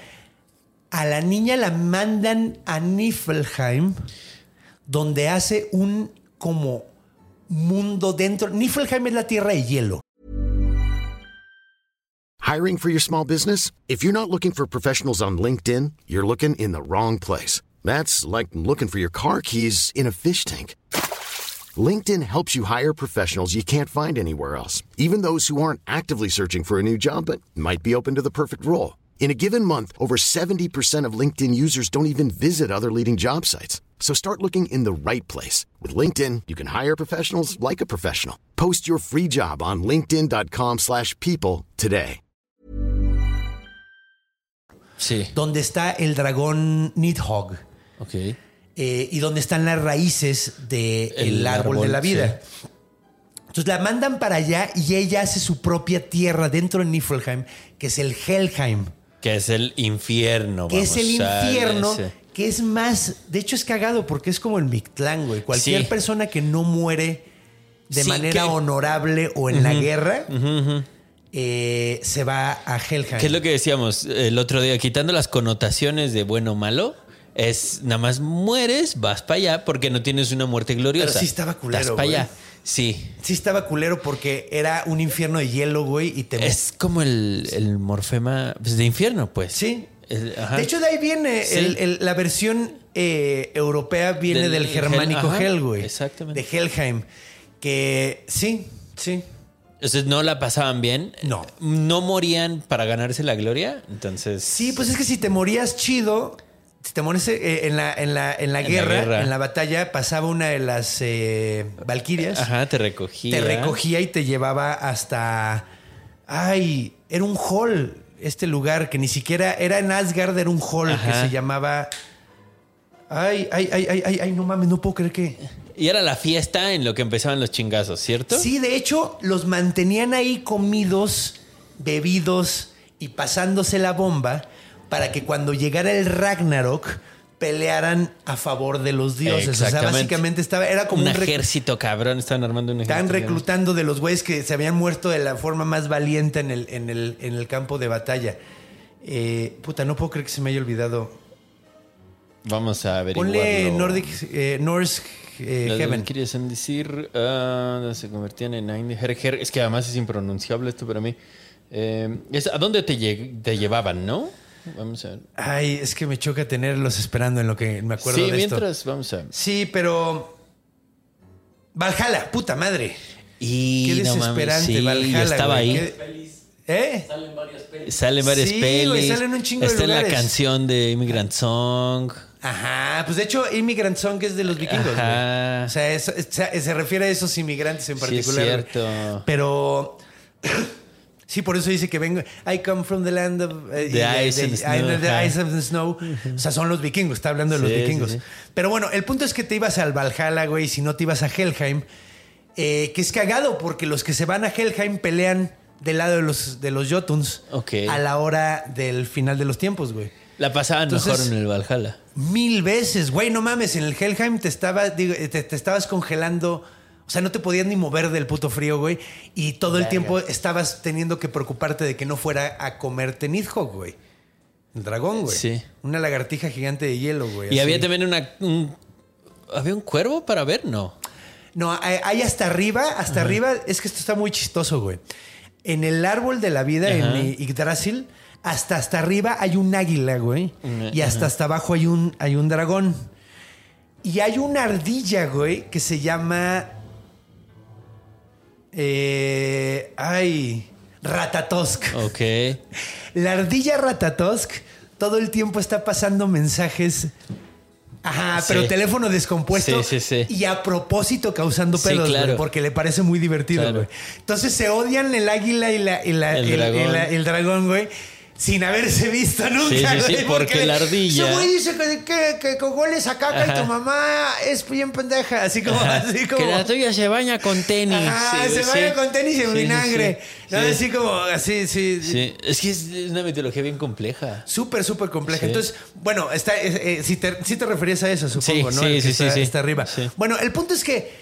A la niña la mandan a Niflheim, donde hace un como mundo dentro. Niflheim es la tierra de hielo. Hiring for your small business? If you're not looking for professionals on LinkedIn, you're looking in the wrong place. That's like looking for your car keys in a fish tank. LinkedIn helps you hire professionals you can't find anywhere else, even those who aren't actively searching for a new job but might be open to the perfect role. In a given month, over seventy percent of LinkedIn users don't even visit other leading job sites. So start looking in the right place. With LinkedIn, you can hire professionals like a professional. Post your free job on linkedin.com slash people today. Sí. Donde está el dragón Nidhogg. Ok. Eh, y donde están las raíces del de árbol, árbol de la vida. Sí. Entonces la mandan para allá y ella hace su propia tierra dentro de Niflheim, que es el Helheim. Que es el infierno. Que vamos, es el infierno, ese. Que es más... De hecho es cagado porque es como el Mictlán, güey. Cualquier sí. persona que no muere de sí, manera que... honorable o en uh-huh. la guerra... Uh-huh, uh-huh. Eh, se va a Helheim. ¿Qué es lo que decíamos el otro día? Quitando las connotaciones de bueno o malo, es nada más mueres, vas para allá porque no tienes una muerte gloriosa. Pero sí estaba culero, vas para allá. Sí. Sí estaba culero porque era un infierno de hielo, güey. Y te... Es como el, el morfema pues, de infierno, pues. Sí. El, de hecho, de ahí viene sí. el, el, la versión eh, europea viene del, del germánico Hel, Hel, güey. Exactamente. De Helheim. Que sí, sí. Entonces, ¿no la pasaban bien? No. ¿No morían para ganarse la gloria? Entonces... Sí, pues es que si te morías chido, si te morías eh, en, la, en, la, en, la, en guerra, la guerra, en la batalla, pasaba una de las eh, valquirias. Ajá, te recogía. Te recogía y te llevaba hasta... Ay, era un hall, este lugar, que ni siquiera... Era en Asgard, era un hall Ajá. que se llamaba... Ay, ay, ay, ay, ay, ay, no mames, no puedo creer que... Y era la fiesta en lo que empezaban los chingazos, ¿cierto? Sí, de hecho, los mantenían ahí comidos, bebidos y pasándose la bomba para que cuando llegara el Ragnarok pelearan a favor de los dioses. O sea, básicamente estaba, era como un, un ejército, rec... cabrón. Estaban armando un ejército. Estaban reclutando de los güeyes que se habían muerto de la forma más valiente en el, en el, en el campo de batalla. Eh, puta, no puedo creer que se me haya olvidado. Vamos a averiguarlo. Ponle Nordic, eh, Norse eh, Heaven. ¿Quieres decir? Uh, se convertían en Ein Her, Her. Es que además es impronunciable esto para mí. Eh, es, ¿A dónde te, lle- te llevaban, no? Vamos a ver. Ay, es que me choca tenerlos esperando en lo que me acuerdo sí, de esto. Sí, mientras, vamos a ver. Sí, pero... Valhalla, puta madre. Y qué no desesperante, mames, sí, Valhalla. Yo estaba güey. ahí. Qué... ¿Eh? Salen varias pelis. Salen varias Sí, pelis. güey, salen un chingo de Está en la lugares. canción de Immigrant Song. Ajá, pues de hecho Immigrant Song es de los vikingos, Ajá. güey. O sea, es- es- se refiere a esos inmigrantes en Sí, particular. es güey. cierto. Pero sí, por eso dice que vengo. I come from the land of eh, The y- ice and the- snow, I- the ajá. ice and the snow. O sea, son los vikingos, está hablando de Sí, los vikingos. sí, sí. Pero bueno, el punto es que te ibas al Valhalla, güey, si no te ibas a Helheim, eh, que es cagado porque los que se van a Helheim pelean del lado de los, de los Jotuns Ok. a la hora del final de los tiempos, güey. La pasaban Entonces- mejor en el Valhalla. Mil veces, güey, no mames, en el Helheim te, estaba, digo, te, te estabas congelando, o sea, no te podías ni mover del puto frío, güey, y todo el Verga. tiempo estabas teniendo que preocuparte de que no fuera a comerte Nidhogg, güey. El dragón, güey. Sí. Una lagartija gigante de hielo, güey. Y así. había también una... Un, ¿Había un cuervo para ver? No. No, hay hay hasta arriba, hasta arriba, es que esto está muy chistoso, güey. En el árbol de la vida, Ajá. en Yggdrasil, hasta hasta arriba hay un águila, güey. Y hasta hasta abajo hay un, hay un dragón. Y hay una ardilla, güey, que se llama... Eh, ay, Ratatosk. Ok. La ardilla Ratatosk todo el tiempo está pasando mensajes. Ajá, Sí. pero teléfono descompuesto. Sí, sí, sí. Y a propósito causando Sí, pedos, güey, claro. porque le parece muy divertido, Claro. güey. Entonces se odian el águila y, la, y la- El el, dragón. y la- el dragón, güey. Sin haberse visto nunca, Sí, sí, sí, güey, porque la ardilla- Ese güey dice que, que, que con goles a caca y Ajá. tu mamá es bien pendeja. Así como, así como. Que la tuya se baña con tenis. Ajá, Sí, se sí. vaya con tenis y en Sí, sí, vinagre. sí. ¿No? Sí. Así como, así, sí. Sí, es que es una mitología bien compleja. Súper, súper compleja. Sí. Entonces, bueno, está, eh, eh, si, te, si te referías a eso, supongo, Sí, ¿no? sí, El que sí, está, sí, sí. está arriba. Sí. Bueno, el punto es que.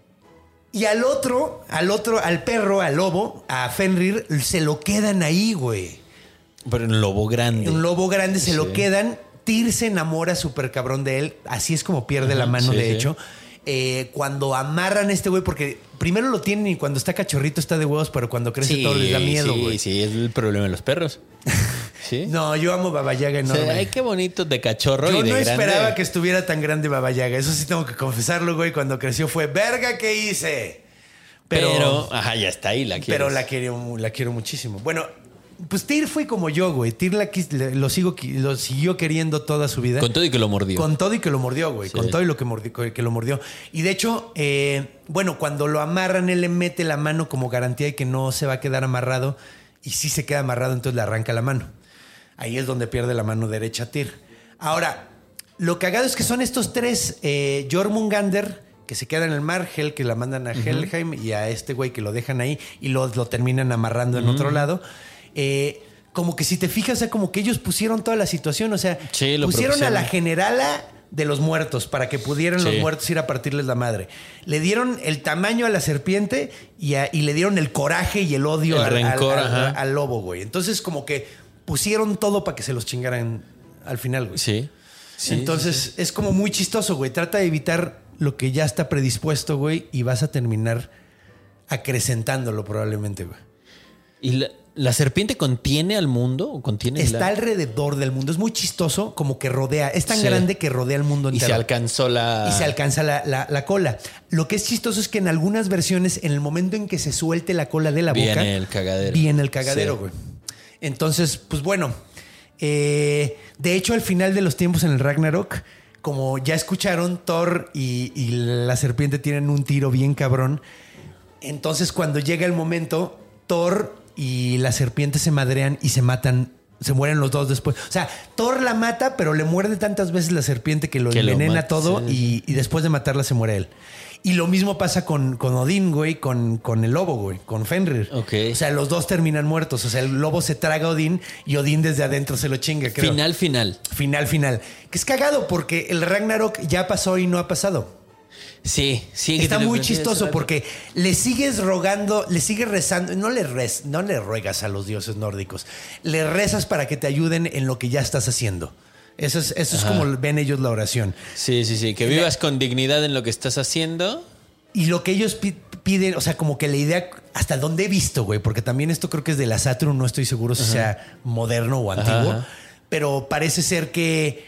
Y al otro, al otro, al perro, al lobo, a Fenrir, se lo quedan ahí, güey. Pero un lobo grande. Un lobo grande se Sí. lo quedan. Tyr se enamora súper cabrón de él. Así es como pierde la mano, sí, de sí. hecho. Eh, cuando amarran a este güey, porque primero lo tienen y cuando está cachorrito está de huevos, pero cuando crece todo les da miedo, sí, güey. sí, es el problema de los perros. Sí. No, yo amo Baba Yaga O enorme. sea, ay, qué bonito de cachorro Yo y de no grande. esperaba que estuviera tan grande Baba Yaga. Eso sí tengo que confesarlo, güey. Cuando creció fue, verga, ¿qué hice? Pero, Pero, ajá, ya está ahí, la quieres. pero la, quiero, la quiero muchísimo. Bueno, pues Tyr fue como yo, güey. Tyr la quis- le- lo, sigo, qui- lo siguió queriendo toda su vida. Con todo y que lo mordió. Con todo y que lo mordió, güey. Sí. Con todo y lo que, mordi- que lo mordió. Y de hecho, eh, bueno, cuando lo amarran, él le mete la mano como garantía de que no se va a quedar amarrado. Y si se queda amarrado, entonces le arranca la mano. Ahí es donde pierde la mano derecha Tyr. Ahora, lo cagado es que son estos tres, eh, Jormungandr, que se queda en el mar, Hel, que la mandan a Helheim, y a este güey que lo dejan ahí y lo, lo terminan amarrando en otro lado. Eh, como que si te fijas, o sea, como que ellos pusieron toda la situación, o sea, Sí, lo pusieron a la propusieron. generala de los muertos para que pudieran los Sí. muertos ir a partirles la madre. Le dieron el tamaño a la serpiente y, a- y le dieron el coraje y el odio El al, rencor, al- al- ajá. al lobo, güey. Entonces, como que pusieron todo para que se los chingaran al final, güey. Sí. Sí, Entonces, sí, sí. es como muy chistoso, güey. Trata de evitar lo que ya está predispuesto, güey, y vas a terminar acrecentándolo probablemente, güey. ¿Y la, la serpiente contiene al mundo o contiene Está la- alrededor del mundo. Es muy chistoso, como que rodea. Es tan Sí. grande que rodea el mundo y entero. se alcanzó la Y se alcanza la, la- la cola. Lo que es chistoso es que en algunas versiones, en el momento en que se suelte la cola de la Viene boca, el cagadero. viene el cagadero, Sí. güey. Entonces, pues bueno. eh, de hecho, al final de los tiempos en el Ragnarok, como ya escucharon, Thor y, y la serpiente tienen un tiro bien cabrón. Entonces, cuando llega el momento, Thor y la serpiente se madrean y se matan. Se mueren los dos después. O sea, Thor la mata, pero le muerde tantas veces la serpiente que lo Que lo envenena mata, todo sí. y, y después de matarla se muere él. Y lo mismo pasa con, con Odín, güey, con, con el lobo, güey, con Fenrir. Ok. O sea, los dos terminan muertos. O sea, el lobo se traga a Odín y Odín desde adentro se lo chinga, creo. Final, final. Final, final. Que es cagado porque el Ragnarok ya pasó y no ha pasado. Sí, sí. que Está te lo muy planteas chistoso hace porque le sigues rogando, le sigues rezando, no le, rez, no le ruegas a los dioses nórdicos, le rezas para que te ayuden en lo que ya estás haciendo. Eso es, eso es como ven ellos la oración. rato. Sí, sí, sí. Que vivas con dignidad en lo que estás haciendo. Y lo que ellos pi- piden, o sea, como que la idea, hasta donde he visto, güey, porque también esto creo que es de la Saturn, no estoy seguro si sea moderno o antiguo, Ajá. pero parece ser que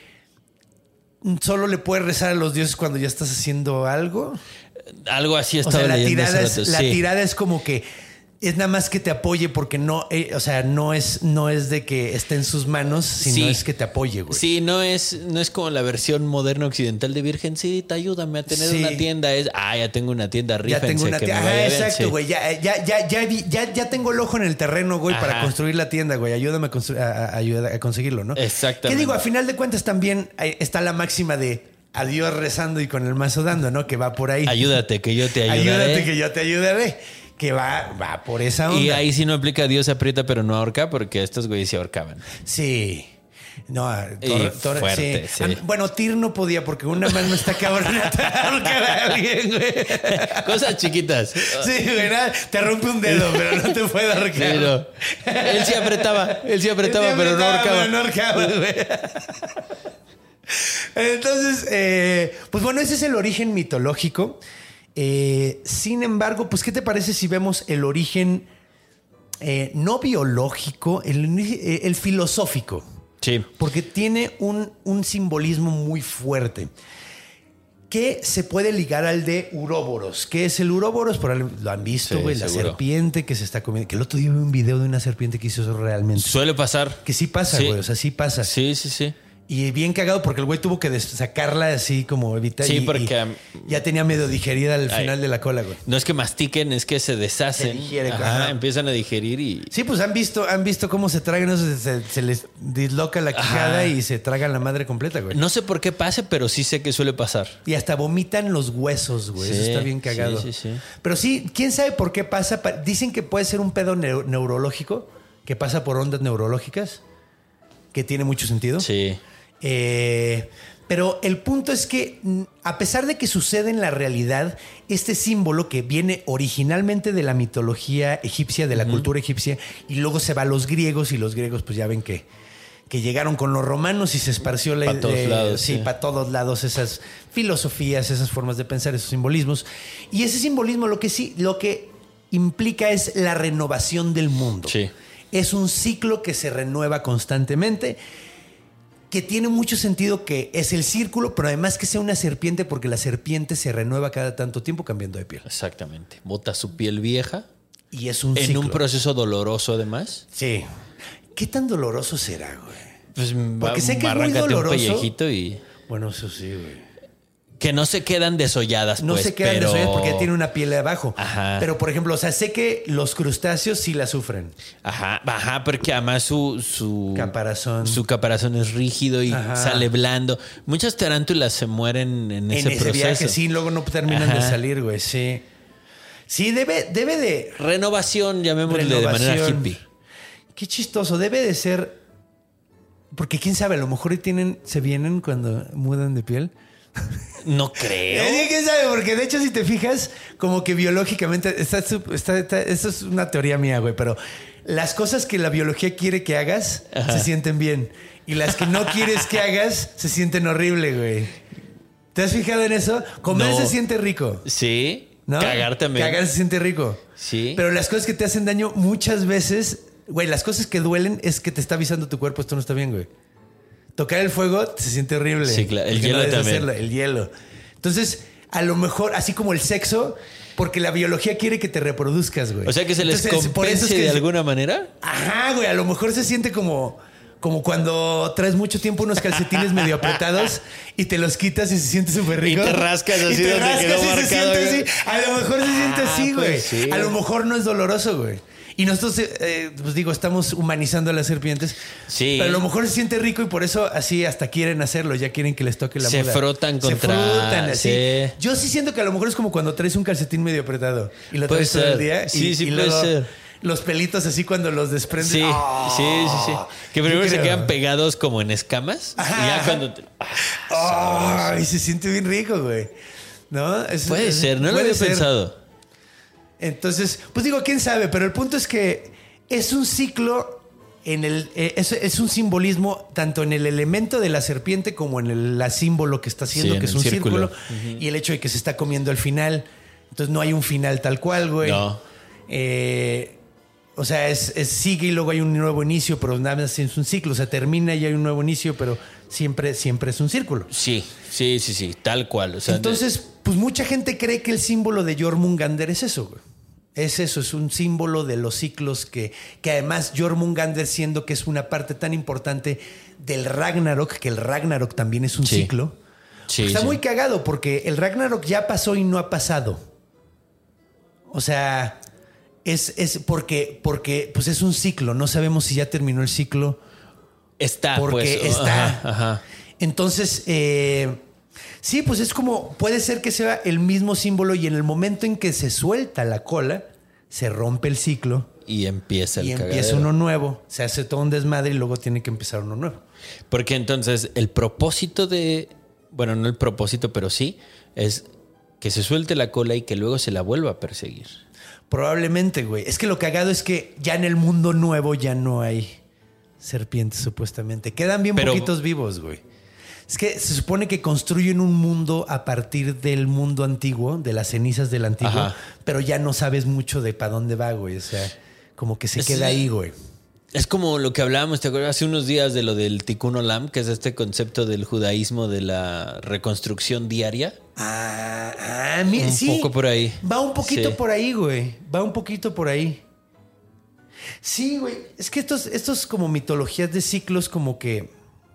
solo le puedes rezar a los dioses cuando ya estás haciendo algo. Algo así he O estado sea, la leyendo tirada, hace es, rato. la Sí. tirada es como que es nada más que te apoye porque no, eh, o sea, no es, no es de que esté en sus manos, sino Sí. es que te apoye, güey. Sí, no es, no es como la versión moderna occidental de Virgencita, ayúdame a tener Sí. una tienda. Es, ah, ya tengo una tienda, Ya rífense, tengo una que me tienda. vaya Ajá, bien. exacto, Sí. güey. Ya, ya, ya, ya, vi- ya, ya tengo el ojo en el terreno, güey, para Ajá. construir la tienda, güey. Ayúdame a, constru- a, a- ayuda- a conseguirlo, ¿no? Exactamente. Que digo, a final de cuentas también eh, está la máxima de a Dios rezando y con el mazo dando, ¿no? Que va por ahí. Ayúdate, que yo te ayudaré. Ayúdate que yo te ayudaré. Que va, va por esa onda. Y ahí sí no aplica Dios aprieta pero no ahorca, porque estos güeyes se ahorcaban. Sí. No, a- Y Tor- Tor- fuerte, sí. Ah, bueno, Tyr no podía porque una mano está cabrona para ahorcar a alguien, güey. Cosas chiquitas. Sí, güey, nada, te rompe un dedo, pero no te puede ahorcar. Sí, no. Él sí apretaba, él sí apretaba, Él sí pero no apretaba, ahorcaba. pero no ahorcaba, güey. Entonces, eh, pues bueno, ese es el origen mitológico. Eh, sin embargo, pues, ¿qué te parece si vemos el origen eh, no biológico, el, el filosófico? Sí. Porque tiene un, un simbolismo muy fuerte que se puede ligar al de Uroboros. ¿Qué es el Uroboros? Por ahí lo han visto, Sí, güey. La seguro. serpiente que se está comiendo. Que el otro día vi un video de una serpiente que hizo eso realmente. Suele pasar. Que sí pasa, Sí. güey. O sea, sí pasa. Sí, sí, sí. Y bien cagado porque el güey tuvo que des- sacarla así como evitar. Sí, y- porque, y ya tenía medio digerida al Ay. final de la cola, güey. No es que mastiquen, es que se deshacen. Se digiere, Ajá, ajá. empiezan a digerir y... Sí, pues han visto, han visto cómo se tragan eso, se, se- se les disloca la quijada Ajá. y se tragan la madre completa, güey. No sé por qué pase, pero sí sé que suele pasar. Y hasta vomitan los huesos, güey. Eso Sí, está bien cagado. sí, sí, sí. Pero sí, quién sabe por qué pasa. Pa- Dicen que puede ser un pedo neu- neurológico, que pasa por ondas neurológicas, que tiene mucho sentido. Sí. Eh, pero el punto es que, mm, a pesar de que sucede en la realidad, este símbolo que viene originalmente de la mitología egipcia, de la cultura egipcia, y luego se va a los griegos, y los griegos, pues ya ven que, que llegaron con los romanos y se esparció la Pa' todos eh, lados, sí, sí. para todos lados esas filosofías, esas formas de pensar, esos simbolismos. Y ese simbolismo lo que sí, lo que implica es la renovación del mundo. Sí. Es un ciclo que se renueva constantemente, que tiene mucho sentido, que es el círculo, pero además que sea una serpiente, porque la serpiente se renueva cada tanto tiempo cambiando de piel. Exactamente. Bota su piel vieja Y es un en ciclo. un proceso doloroso además. Sí. ¿Qué tan doloroso será, güey? Pues Porque sé que es muy arráncate doloroso. un pellejito y... Bueno, eso sí, güey. Que no se quedan desolladas, No pues, se quedan pero... desolladas porque ya tiene una piel de abajo. Ajá. Pero, por ejemplo, o sea, sé que los crustáceos sí la sufren. Ajá, ajá, porque además su, su Caparazón. Su caparazón es rígido y Ajá. sale blando. Muchas tarántulas se mueren en, En ese, ese, proceso. viaje, sí, luego no terminan de Ajá. salir, güey, sí. Sí, debe, debe de... Renovación, llamémosle de manera Renovación. hippie. Qué chistoso, debe de ser... Porque quién sabe, a lo mejor y tienen, se vienen cuando mudan de piel. No creo. Eh, ¿Quién sabe? Porque de hecho, si te fijas, como que biológicamente, está, está, está- esto es una teoría mía, güey, pero las cosas que la biología quiere que hagas Ajá. se sienten bien. Y las que no quieres que hagas se sienten horrible, güey. ¿Te has fijado en eso? Comer No. se siente rico, Sí. ¿no? Cagar también. Cagar se siente rico. Sí. Pero las cosas que te hacen daño muchas veces, güey, las cosas que duelen es que te está avisando tu cuerpo, esto no está bien, güey. Tocar el fuego se siente horrible. Sí, claro. El Porque hielo debes también. hacerlo, el hielo. Entonces, a lo mejor, así como el sexo, porque la biología quiere que te reproduzcas, güey. O sea que se les Entonces, por eso compense es que de se- alguna manera. Ajá, güey. A lo mejor se siente como, como cuando traes mucho tiempo unos calcetines medio apretados y te los quitas y se siente súper rico. Y te rascas Y así te donde rascas quedó y se marcado, siente güey. así. A lo mejor se siente Ah, así, güey. pues sí. A lo mejor no es doloroso, güey. Y nosotros, eh, pues digo, estamos humanizando a las serpientes. Sí. Pero a lo mejor se siente rico y por eso así hasta quieren hacerlo. Ya quieren que les toque la Se muda. frotan Se contra- frotan así. sí. Yo sí siento que a lo mejor es como cuando traes un calcetín medio apretado y lo Puede traes todo el ser. día. Y, Sí, sí, y puede luego ser. los pelitos así cuando los desprendes. Sí, ¡Ah! sí, sí, sí. Que Yo primero se creo. quedan pegados como en escamas. Ajá, y ya ajá. cuando... te- ah, Ay, se siente bien rico, güey. ¿No? Es- puede es- ser, no lo puede había ser. pensado. Entonces, pues digo, quién sabe, pero el punto es que es un ciclo en el. eh, es, es un simbolismo tanto en el elemento de la serpiente como en el la símbolo que está haciendo, Sí, que en es el un círculo. círculo, y el hecho de que se está comiendo al final. Entonces no hay un final tal cual, güey. No. Eh, o sea, es, es sigue y luego hay un nuevo inicio, pero nada más es un ciclo. O sea, termina y hay un nuevo inicio, pero siempre, siempre es un círculo. Sí, sí, sí, sí, tal cual. O sea, Entonces, pues mucha gente cree que el símbolo de Jormungandr es eso, güey. Es eso, es un símbolo de los ciclos que, que además Jormungandr, siendo que es una parte tan importante del Ragnarok, que el Ragnarok también es un Sí. ciclo. Sí, Está sí. muy cagado porque el Ragnarok ya pasó y no ha pasado. O sea, es, es porque, porque pues es un ciclo. No sabemos si ya terminó el ciclo. Está, Porque pues. está. Ajá, ajá. Entonces, eh, sí, pues es como, puede ser que sea el mismo símbolo y en el momento en que se suelta la cola, se rompe el ciclo Y empieza el y empieza cagadero. uno nuevo. Se hace todo un desmadre y luego tiene que empezar uno nuevo. Porque entonces el propósito de... Bueno, no el propósito, pero sí, es que se suelte la cola y que luego se la vuelva a perseguir. Probablemente, güey. Es que lo cagado es que ya en el mundo nuevo ya no hay serpientes, supuestamente. Quedan bien Pero- poquitos vivos, güey. Es que se supone que construyen un mundo a partir del mundo antiguo, de las cenizas del antiguo, Ajá. pero ya no sabes mucho de para dónde va, güey. O sea, como que se Es- queda ahí, güey. Es como lo que hablábamos, ¿te acuerdas? Hace unos días de lo del Tikkun Olam, que es este concepto del judaísmo de la reconstrucción diaria. Ah, ah mi- Un sí. poco por ahí. Va un poquito Sí. por ahí, güey. Va un poquito por ahí. Sí, güey. Es que estos, estos como mitologías de ciclos como que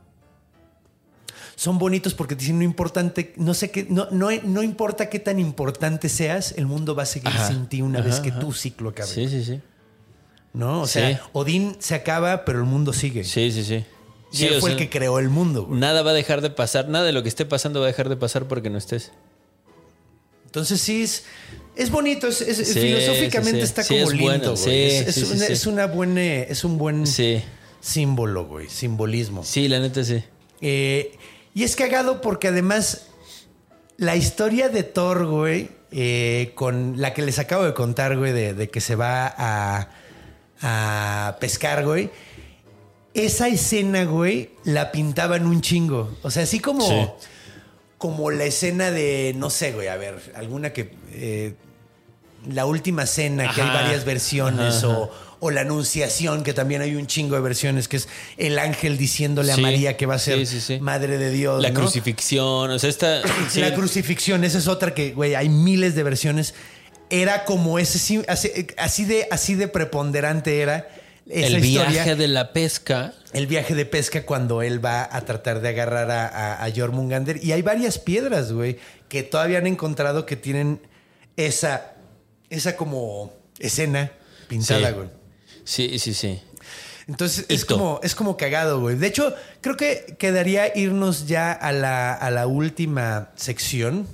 son bonitos porque te dicen no importante, no sé qué, no, no, no importa qué tan importante seas, el mundo va a seguir Ajá. sin ti una Ajá, vez que ajá. tu ciclo acabe. Sí, sí, sí. ¿No? O Sí. sea, Odín se acaba, pero el mundo sigue. Sí, sí, sí. Y Sí, él o fue el sea, que creó el mundo, güey. nada va a dejar de pasar, nada de lo que esté pasando va a dejar de pasar porque no estés. Entonces sí es, es bonito, es, es- Sí, filosóficamente sí, sí. está Sí, como es lindo, bueno, güey. sí, es, es sí, sí, una, sí. es una buena, es un buen Sí, símbolo, güey, simbolismo. sí, la neta sí. Eh, y es cagado porque además la historia de Thor, güey, eh, con la que les acabo de contar, güey, de, de que se va a, a pescar, güey. Esa escena, güey, la pintaban un chingo. O sea, así como, Sí. como la escena de, no sé, güey, a ver, alguna que... eh, la última cena, que hay Ajá. varias versiones, Ajá, ajá. o, o la anunciación, que también hay un chingo de versiones, que es el ángel diciéndole Sí. a María que va a ser Sí, sí, sí. madre de Dios. La ¿no? crucifixión, o sea, esta... sí. La crucifixión, esa es otra que, güey, hay miles de versiones. Era como ese, sí, así, así de, así de preponderante era esa el historia. viaje de la pesca. El viaje de pesca cuando él va a tratar de agarrar a, a, a Jormungandr. Y hay varias piedras, güey, que todavía han encontrado que tienen esa, esa como escena pintada, Sí. güey. Sí, sí, sí. Entonces es Hito. como, es como cagado, güey. De hecho, creo que quedaría irnos ya a la, a la última sección.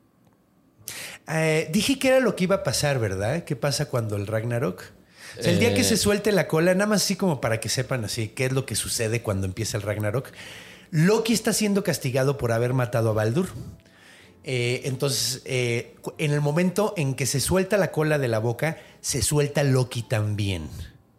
Eh, dije que era lo que iba a pasar, ¿verdad? ¿Qué pasa cuando el Ragnarok? O sea, el día Eh. que se suelte la cola, nada más así como para que sepan así qué es lo que sucede cuando empieza el Ragnarok. Loki está siendo castigado por haber matado a Baldur. Eh, entonces, eh, cu- en el momento en que se suelta la cola de la boca, se suelta Loki también.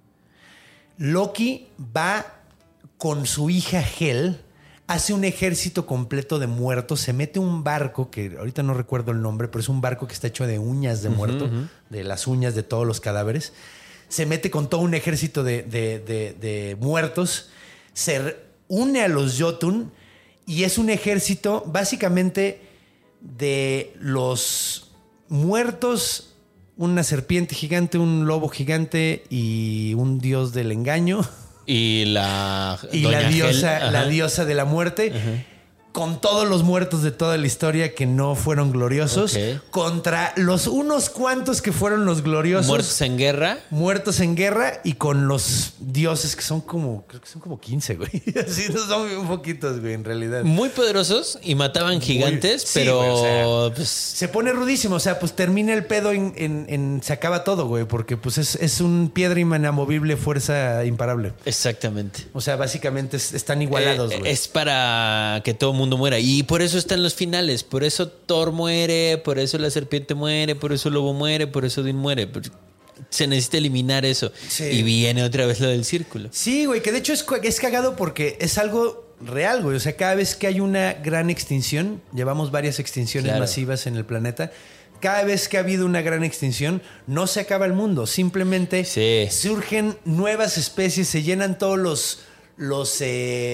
Loki va con su hija Hel, hace un ejército completo de muertos, se mete un barco, que ahorita no recuerdo el nombre, pero es un barco que está hecho de uñas de muerto, de las uñas de todos los cadáveres. Se mete con todo un ejército de, de- de- de muertos, se re- une a los Jotun y es un ejército básicamente de los muertos, una serpiente gigante, un lobo gigante y un dios del engaño. Y la... Y Doña la Hel, diosa, la ajá. diosa de la muerte. Con todos los muertos de toda la historia que no fueron gloriosos. Ok. Contra los unos cuantos que fueron los gloriosos. Muertos en guerra. Muertos en guerra y con los dioses que son como, creo que son como quince, güey. Así no son muy poquitos, güey, en realidad. Muy poderosos y mataban gigantes, sí, pero... güey, o sea, pues, Se pone rudísimo, o sea, pues termina el pedo en, en- en- se acaba todo, güey, porque pues es, es un piedra inamovible, fuerza imparable. exactamente. O sea, básicamente es- están igualados, Eh, güey. es para que todo el mundo muera. Y por eso están los finales. Por eso Thor muere, por eso la serpiente muere, por eso el lobo muere, por eso Odín muere. Por- Se necesita eliminar eso. Sí. Y viene otra vez lo del círculo. Sí, güey, que de hecho es, cu- es cagado porque es algo real, güey. O sea, cada vez que hay una gran extinción, llevamos varias extinciones Claro. masivas en el planeta. Cada vez que ha habido una gran extinción, no se acaba el mundo. Simplemente Sí. surgen nuevas especies, se llenan todos los, los, eh,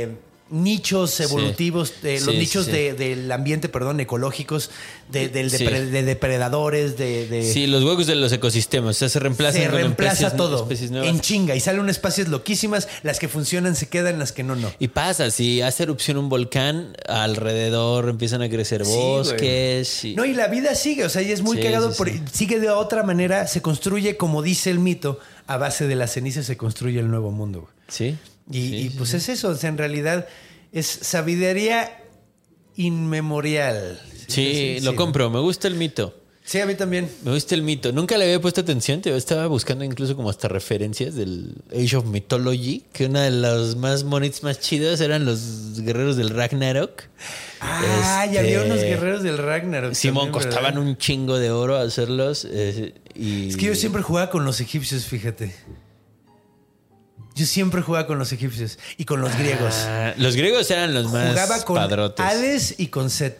nichos evolutivos, Sí. de, Sí, los sí, nichos sí. De, del ambiente, perdón, ecológicos, de, del Sí. depre- de depredadores, de... de Sí, los huecos de los ecosistemas. O sea, se reemplazan se con reemplaza especies, todo especies nuevas. en chinga y salen especies loquísimas. Las que funcionan se quedan, las que no, no. Y pasa, si hace erupción un volcán, alrededor empiezan a crecer Sí, bosques. güey. y- No, y la vida sigue, o sea, y es muy Sí, cagado, sí, por- sí. sigue de otra manera, se construye, como dice el mito, a base de las cenizas se construye el nuevo mundo, güey. Sí. Y, Sí, y, sí, pues sí. es eso, o sea, en realidad es sabiduría inmemorial. Sí, lo sí, compro. Me gusta el mito. Sí, a mí también. Me gusta el mito. Nunca le había puesto atención. Te estaba buscando incluso como hasta referencias del Age of Mythology, que una de las más bonitas, más chidas eran los guerreros del Ragnarok. Ah, ya Este, había unos guerreros del Ragnarok. Simón, también, ¿verdad? costaban un chingo de oro hacerlos. eh, y... Es que yo siempre jugaba con los egipcios, fíjate. Yo siempre jugaba con los egipcios y con los griegos. Ah, los griegos eran los más Jugaba con padrotes. Hades y con Set.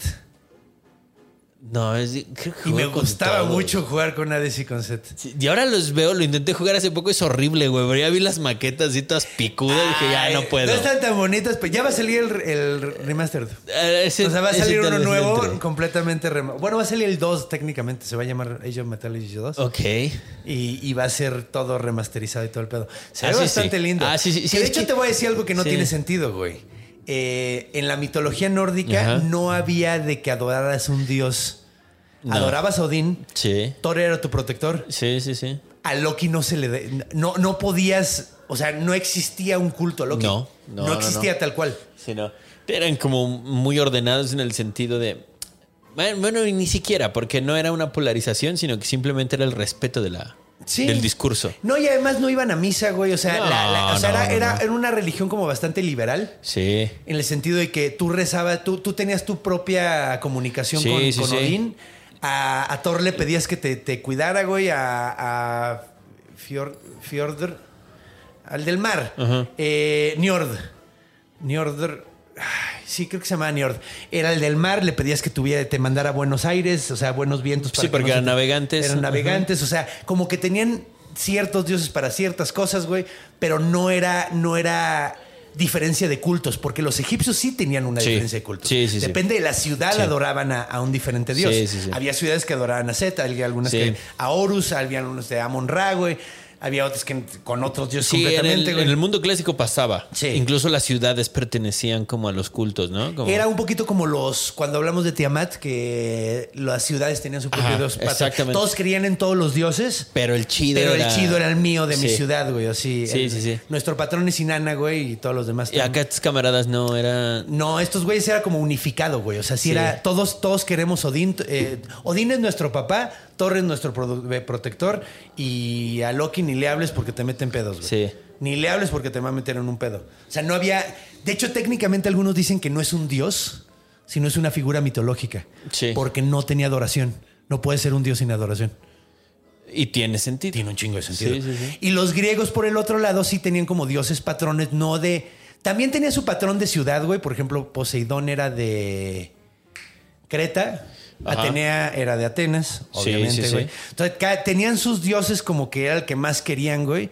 No, es, creo que Y me jugué con gustaba todos. mucho jugar con Hades y con Set. Sí, y ahora los veo, lo intenté jugar hace poco, es horrible, güey. Pero ya vi las maquetas así todas picudas y dije, ya Ay, no puedo. No están tan bonitas, pero ya va a salir el, el remastered. Eh, ese- O sea, va a ese salir tal uno vez le nuevo entre. completamente rema- Bueno, va a salir el dos técnicamente. Se va a llamar Age of Mythology dos. Ok. Y, y va a ser todo remasterizado y todo el pedo. Se Ah, ve sí, bastante sí. lindo. Ah, sí, sí, Que sí, de es hecho que- te voy a decir algo que no sí. tiene sentido, güey. Eh, en la mitología nórdica Ajá. no había de que adoraras un dios. No. Adorabas a Odín. Sí. Thor era tu protector. Sí, sí, sí. A Loki no se le... de- no, no podías... O sea, no existía un culto a Loki. No, no, no, existía no. tal cual. Sí, no. Eran como muy ordenados en el sentido de. Bueno, bueno, y ni siquiera, porque no era una polarización, sino que simplemente era el respeto de la, Sí. del discurso. No, y además no iban a misa, güey. O sea, No, la- la- o sea, no, era, no, era- no. era una religión como bastante liberal. Sí. En el sentido de que tú rezabas, tú, tú tenías tu propia comunicación Sí, con, sí, con sí. Odín. A, a Thor le pedías que te, te cuidara, güey. A, a Fjord, Fjordr, al del mar. Ajá. Eh, Njord. Njordr. Ay, sí, creo que se llamaba Njord. Era el del mar, le pedías que tuviera, te mandara buenos aires, o sea, buenos vientos. Sí, porque que eran se te- navegantes. Eran navegantes, o sea, como que tenían ciertos dioses para ciertas cosas, güey, pero no era, no era diferencia de cultos, porque los egipcios sí tenían una Sí. diferencia de cultos. Sí, sí, sí. Depende de la ciudad, Sí. adoraban a, a un diferente dios. Sí, sí, sí. Había ciudades que adoraban a Set, había algunas Sí. que a Horus, había unos de Amon-Ra, güey. Había otros que con otros dioses Sí, en el, completamente, güey. en el mundo clásico pasaba. Sí. Incluso las ciudades pertenecían como a los cultos, ¿no? Como- Era un poquito como los, cuando hablamos de Tiamat, que las ciudades tenían su propio Ajá, dios. patrón. exactamente. Todos creían en todos los dioses. Pero el chido Pero era... el chido era el mío de mi Sí. ciudad, güey. Así. Sí, El- sí, sí. Nuestro patrón es Inanna, güey, y todos los demás. Y acá estos camaradas no era... No, estos güeyes era como unificado, güey. O sea, sí, Sí. era. Todos, todos queremos Odín. eh, Odín es nuestro papá, Thor es nuestro produ- eh, protector. Y a Loki ni le hables porque te meten pedos, güey. Sí. Ni le hables porque te va a meter en un pedo. O sea, no había. De hecho, técnicamente algunos dicen que no es un dios, sino es una figura mitológica. Sí. Porque no tenía adoración. No puede ser un dios sin adoración. Y tiene sentido. Tiene un chingo de sentido. Sí, sí, sí. Y los griegos, por el otro lado, sí tenían como dioses patrones, no de. También tenía su patrón de ciudad, güey. Por ejemplo, Poseidón era de Creta. Ajá. Atenea era de Atenas, Sí, obviamente, sí, güey. sí. Entonces, ca- tenían sus dioses como que era el que más querían, güey.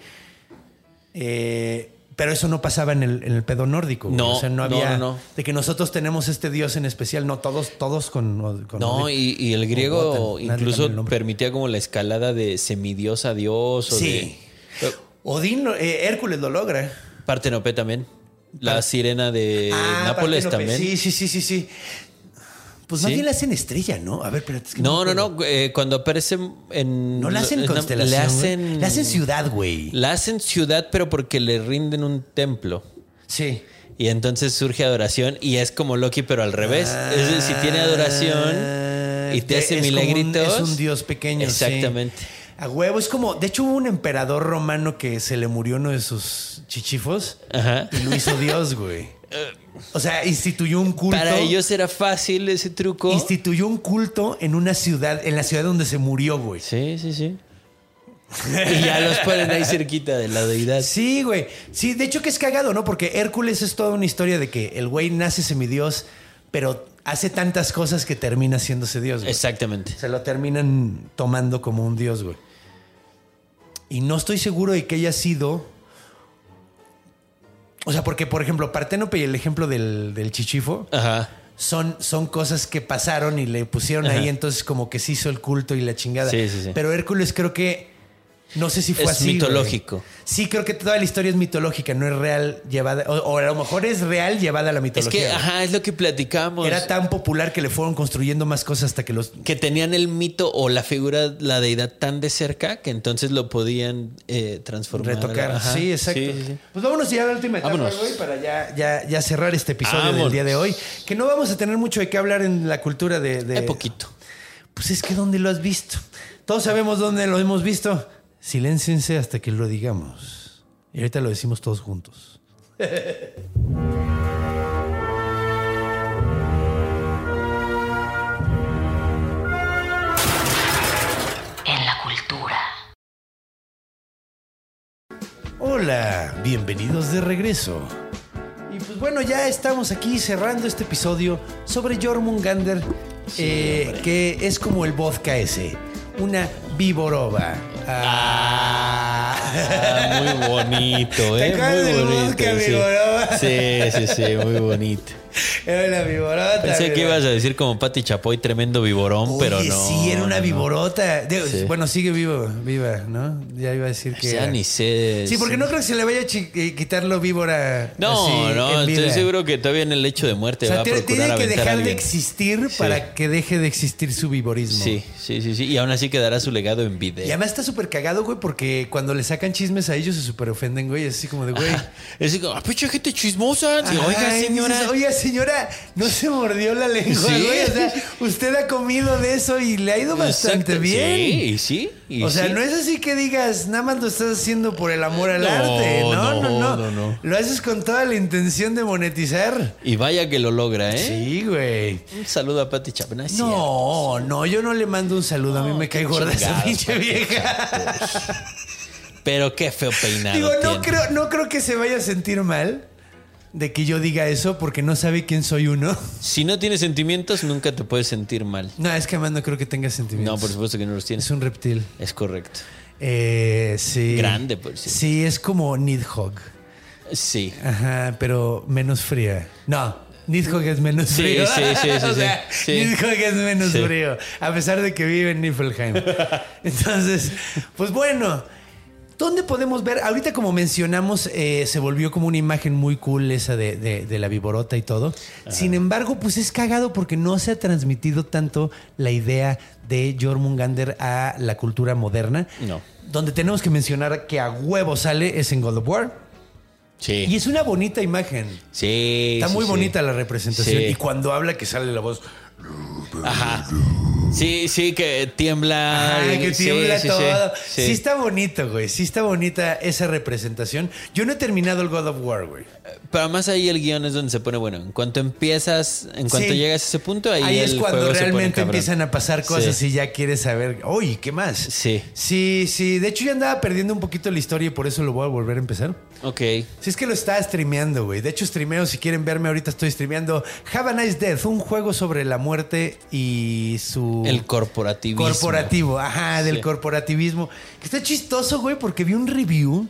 Eh, pero eso no pasaba en el, en el pedo nórdico, güey. No, O sea, no no, había. no, no. De que nosotros tenemos este dios en especial. No, todos, todos con. con No, Odín. y, y el griego O Wotan, nadie incluso cambia el nombre. permitía como la escalada de semidios a dios o Sí. de... Odín, eh, Hércules lo logra. Partenopé también. La Par- sirena de Ah, Nápoles Parténope. también. Sí, sí, sí, sí, sí. Pues más Sí. bien la hacen estrella, ¿no? A ver, espérate. es que No, no, me acuerdo. no. eh, cuando aparece en... No la hacen en- constelación. Le güey. hacen... La hacen ciudad, güey. La hacen ciudad, pero porque le rinden un templo. Sí. Y entonces surge adoración y es como Loki, pero al revés. Ah, es decir, si tiene adoración y te hace es como un- milagritos. es un dios pequeño. sí. Exactamente. A huevo, es como. De hecho, hubo un emperador romano que se le murió uno de sus chichifos Ajá. y lo hizo Dios, güey. O sea, instituyó un culto. Para ellos era fácil ese truco. Instituyó un culto en una ciudad, en la ciudad donde se murió, güey. Sí, sí, sí. Y ya los ponen ahí cerquita de la deidad. Sí, güey. Sí, de hecho que es cagado, ¿no? Porque Hércules es toda una historia de que el güey nace semidios, pero hace tantas cosas que termina siéndose dios, güey. Exactamente. Se lo terminan tomando como un dios, güey. Y no estoy seguro de que haya sido O sea, porque, por ejemplo, Parténope y el ejemplo del, del chichifo Ajá. son, son cosas que pasaron y le pusieron Ajá. ahí, entonces como que se hizo el culto y la chingada. Sí, sí, sí. Pero Hércules creo que... No sé si fue Es así. mitológico. Güey. Sí, creo que toda la historia es mitológica, no es real llevada... O, o a lo mejor es real llevada a la Es mitología. que, güey. ajá, es lo que platicamos. Era tan popular que le fueron construyendo más cosas hasta que los... Que tenían el mito o la figura, la deidad tan de cerca que entonces lo podían eh, transformar. Retocar. Ajá. Sí, exacto. Sí, sí, sí. Pues vámonos ya a la última etapa, Vámonos. güey, para ya, ya, ya cerrar este episodio Vámonos. del día de hoy. Que no vamos a tener mucho de qué hablar en la cultura de... de... Hay poquito. Pues es que ¿dónde lo has visto? Todos sabemos dónde lo hemos visto. Silénciense hasta que lo digamos. Y ahorita lo decimos todos juntos. En la cultura. Hola, bienvenidos de regreso. Y pues bueno, ya estamos aquí cerrando este episodio sobre Jormungandr, eh, que es como el vodka ese, una víboroba. Ah. Ah, muy bonito, ¿Te ¿eh? acuerdas Muy del bonito. vodka sí. víboroba? sí, sí, sí, muy bonito. Era una víborota. Pensé que mira. ibas a decir como Pati Chapoy, tremendo viborón, Oye, pero no. sí, era una no, no. víborota. Digo, Sí. Bueno, sigue vivo, viva, ¿no? Ya iba a decir que... Ya era. ni sé. Sí, porque no creo que se le vaya a chi- eh, quitar lo víbora. No, así, no, en vida. estoy seguro que todavía en el lecho de muerte O sea, va a tiene, procurar tiene que aventar a dejar de alguien. existir Sí. para que deje de existir su vivorismo. Sí, sí, sí, sí. Y aún así quedará su legado en video. Y además está súper cagado, güey, porque cuando le sacan chismes a ellos se súper ofenden, güey. Es así como de, güey. Es como, ah, pinche gente chismosa. Sí, Ay, oiga, señora. dices, Oiga, señora, no se mordió la lengua, Sí. güey. O sea, usted ha comido de eso y le ha ido bastante Exacto. bien. Sí, sí. y O sea, sí. no es así que digas, nada más lo estás haciendo por el amor al No, arte. No, no, no, no, no, no. Lo haces con toda la intención de monetizar. Y vaya que lo logra, ¿eh? Sí, güey. Un saludo a Pati Chapoy. No, es cierto. No, no, yo no le mando un saludo. a mí No, me cae qué gorda esa chingados, pinche Pati vieja. Pero qué feo peinado. Digo, no tiene. creo, no creo que se vaya a sentir mal de que yo diga eso porque no sabe quién soy uno. Si no tienes sentimientos, nunca te puedes sentir mal. No, es que además no creo que tenga sentimientos. No, por supuesto que no los tienes. Es un reptil. Es correcto. Eh, sí. Grande, por cierto. Sí, es como Nidhogg. Sí. Ajá, pero menos fría. No, Nidhogg es menos Sí, frío. sí, sí, sí, o sí. sea, Sí. Nidhogg es menos Sí. frío, a pesar de que vive en Niflheim. Entonces, pues bueno, ¿dónde podemos ver? Ahorita como mencionamos, eh, se volvió como una imagen muy cool esa de, de- de la viborota y todo. Sin embargo, pues es cagado porque no se ha transmitido tanto la idea de Jormungandr a la cultura moderna. No. Donde tenemos que mencionar que a huevo sale es en God of War. Sí. Y es una bonita imagen. Sí. Está sí, muy sí. bonita la representación. Sí. Y cuando habla que sale la voz. Ajá. Sí, sí, que tiembla. Ay, que Sí, tiembla sí, sí, todo. sí. Sí. está bonito, güey. Sí está bonita esa representación. Yo no he terminado el God of War, güey. Pero además ahí el guión es donde se pone bueno. En cuanto empiezas, en cuanto Sí. llegas a ese punto, ahí, Ahí es el cuando juego se pone realmente cabrón. empiezan a pasar cosas Sí. y ya quieres saber, oye, ¿qué más? Sí. Sí, sí. De hecho, yo andaba perdiendo un poquito la historia y por eso lo voy a volver a empezar. Ok. Si es que lo estaba streameando, güey. De hecho, streameo, si quieren verme ahorita, estoy streameando Have a Nice Death, un juego sobre la muerte y su... El corporativismo. Corporativo, ajá, del Sí. corporativismo. Que está chistoso, güey, porque vi un review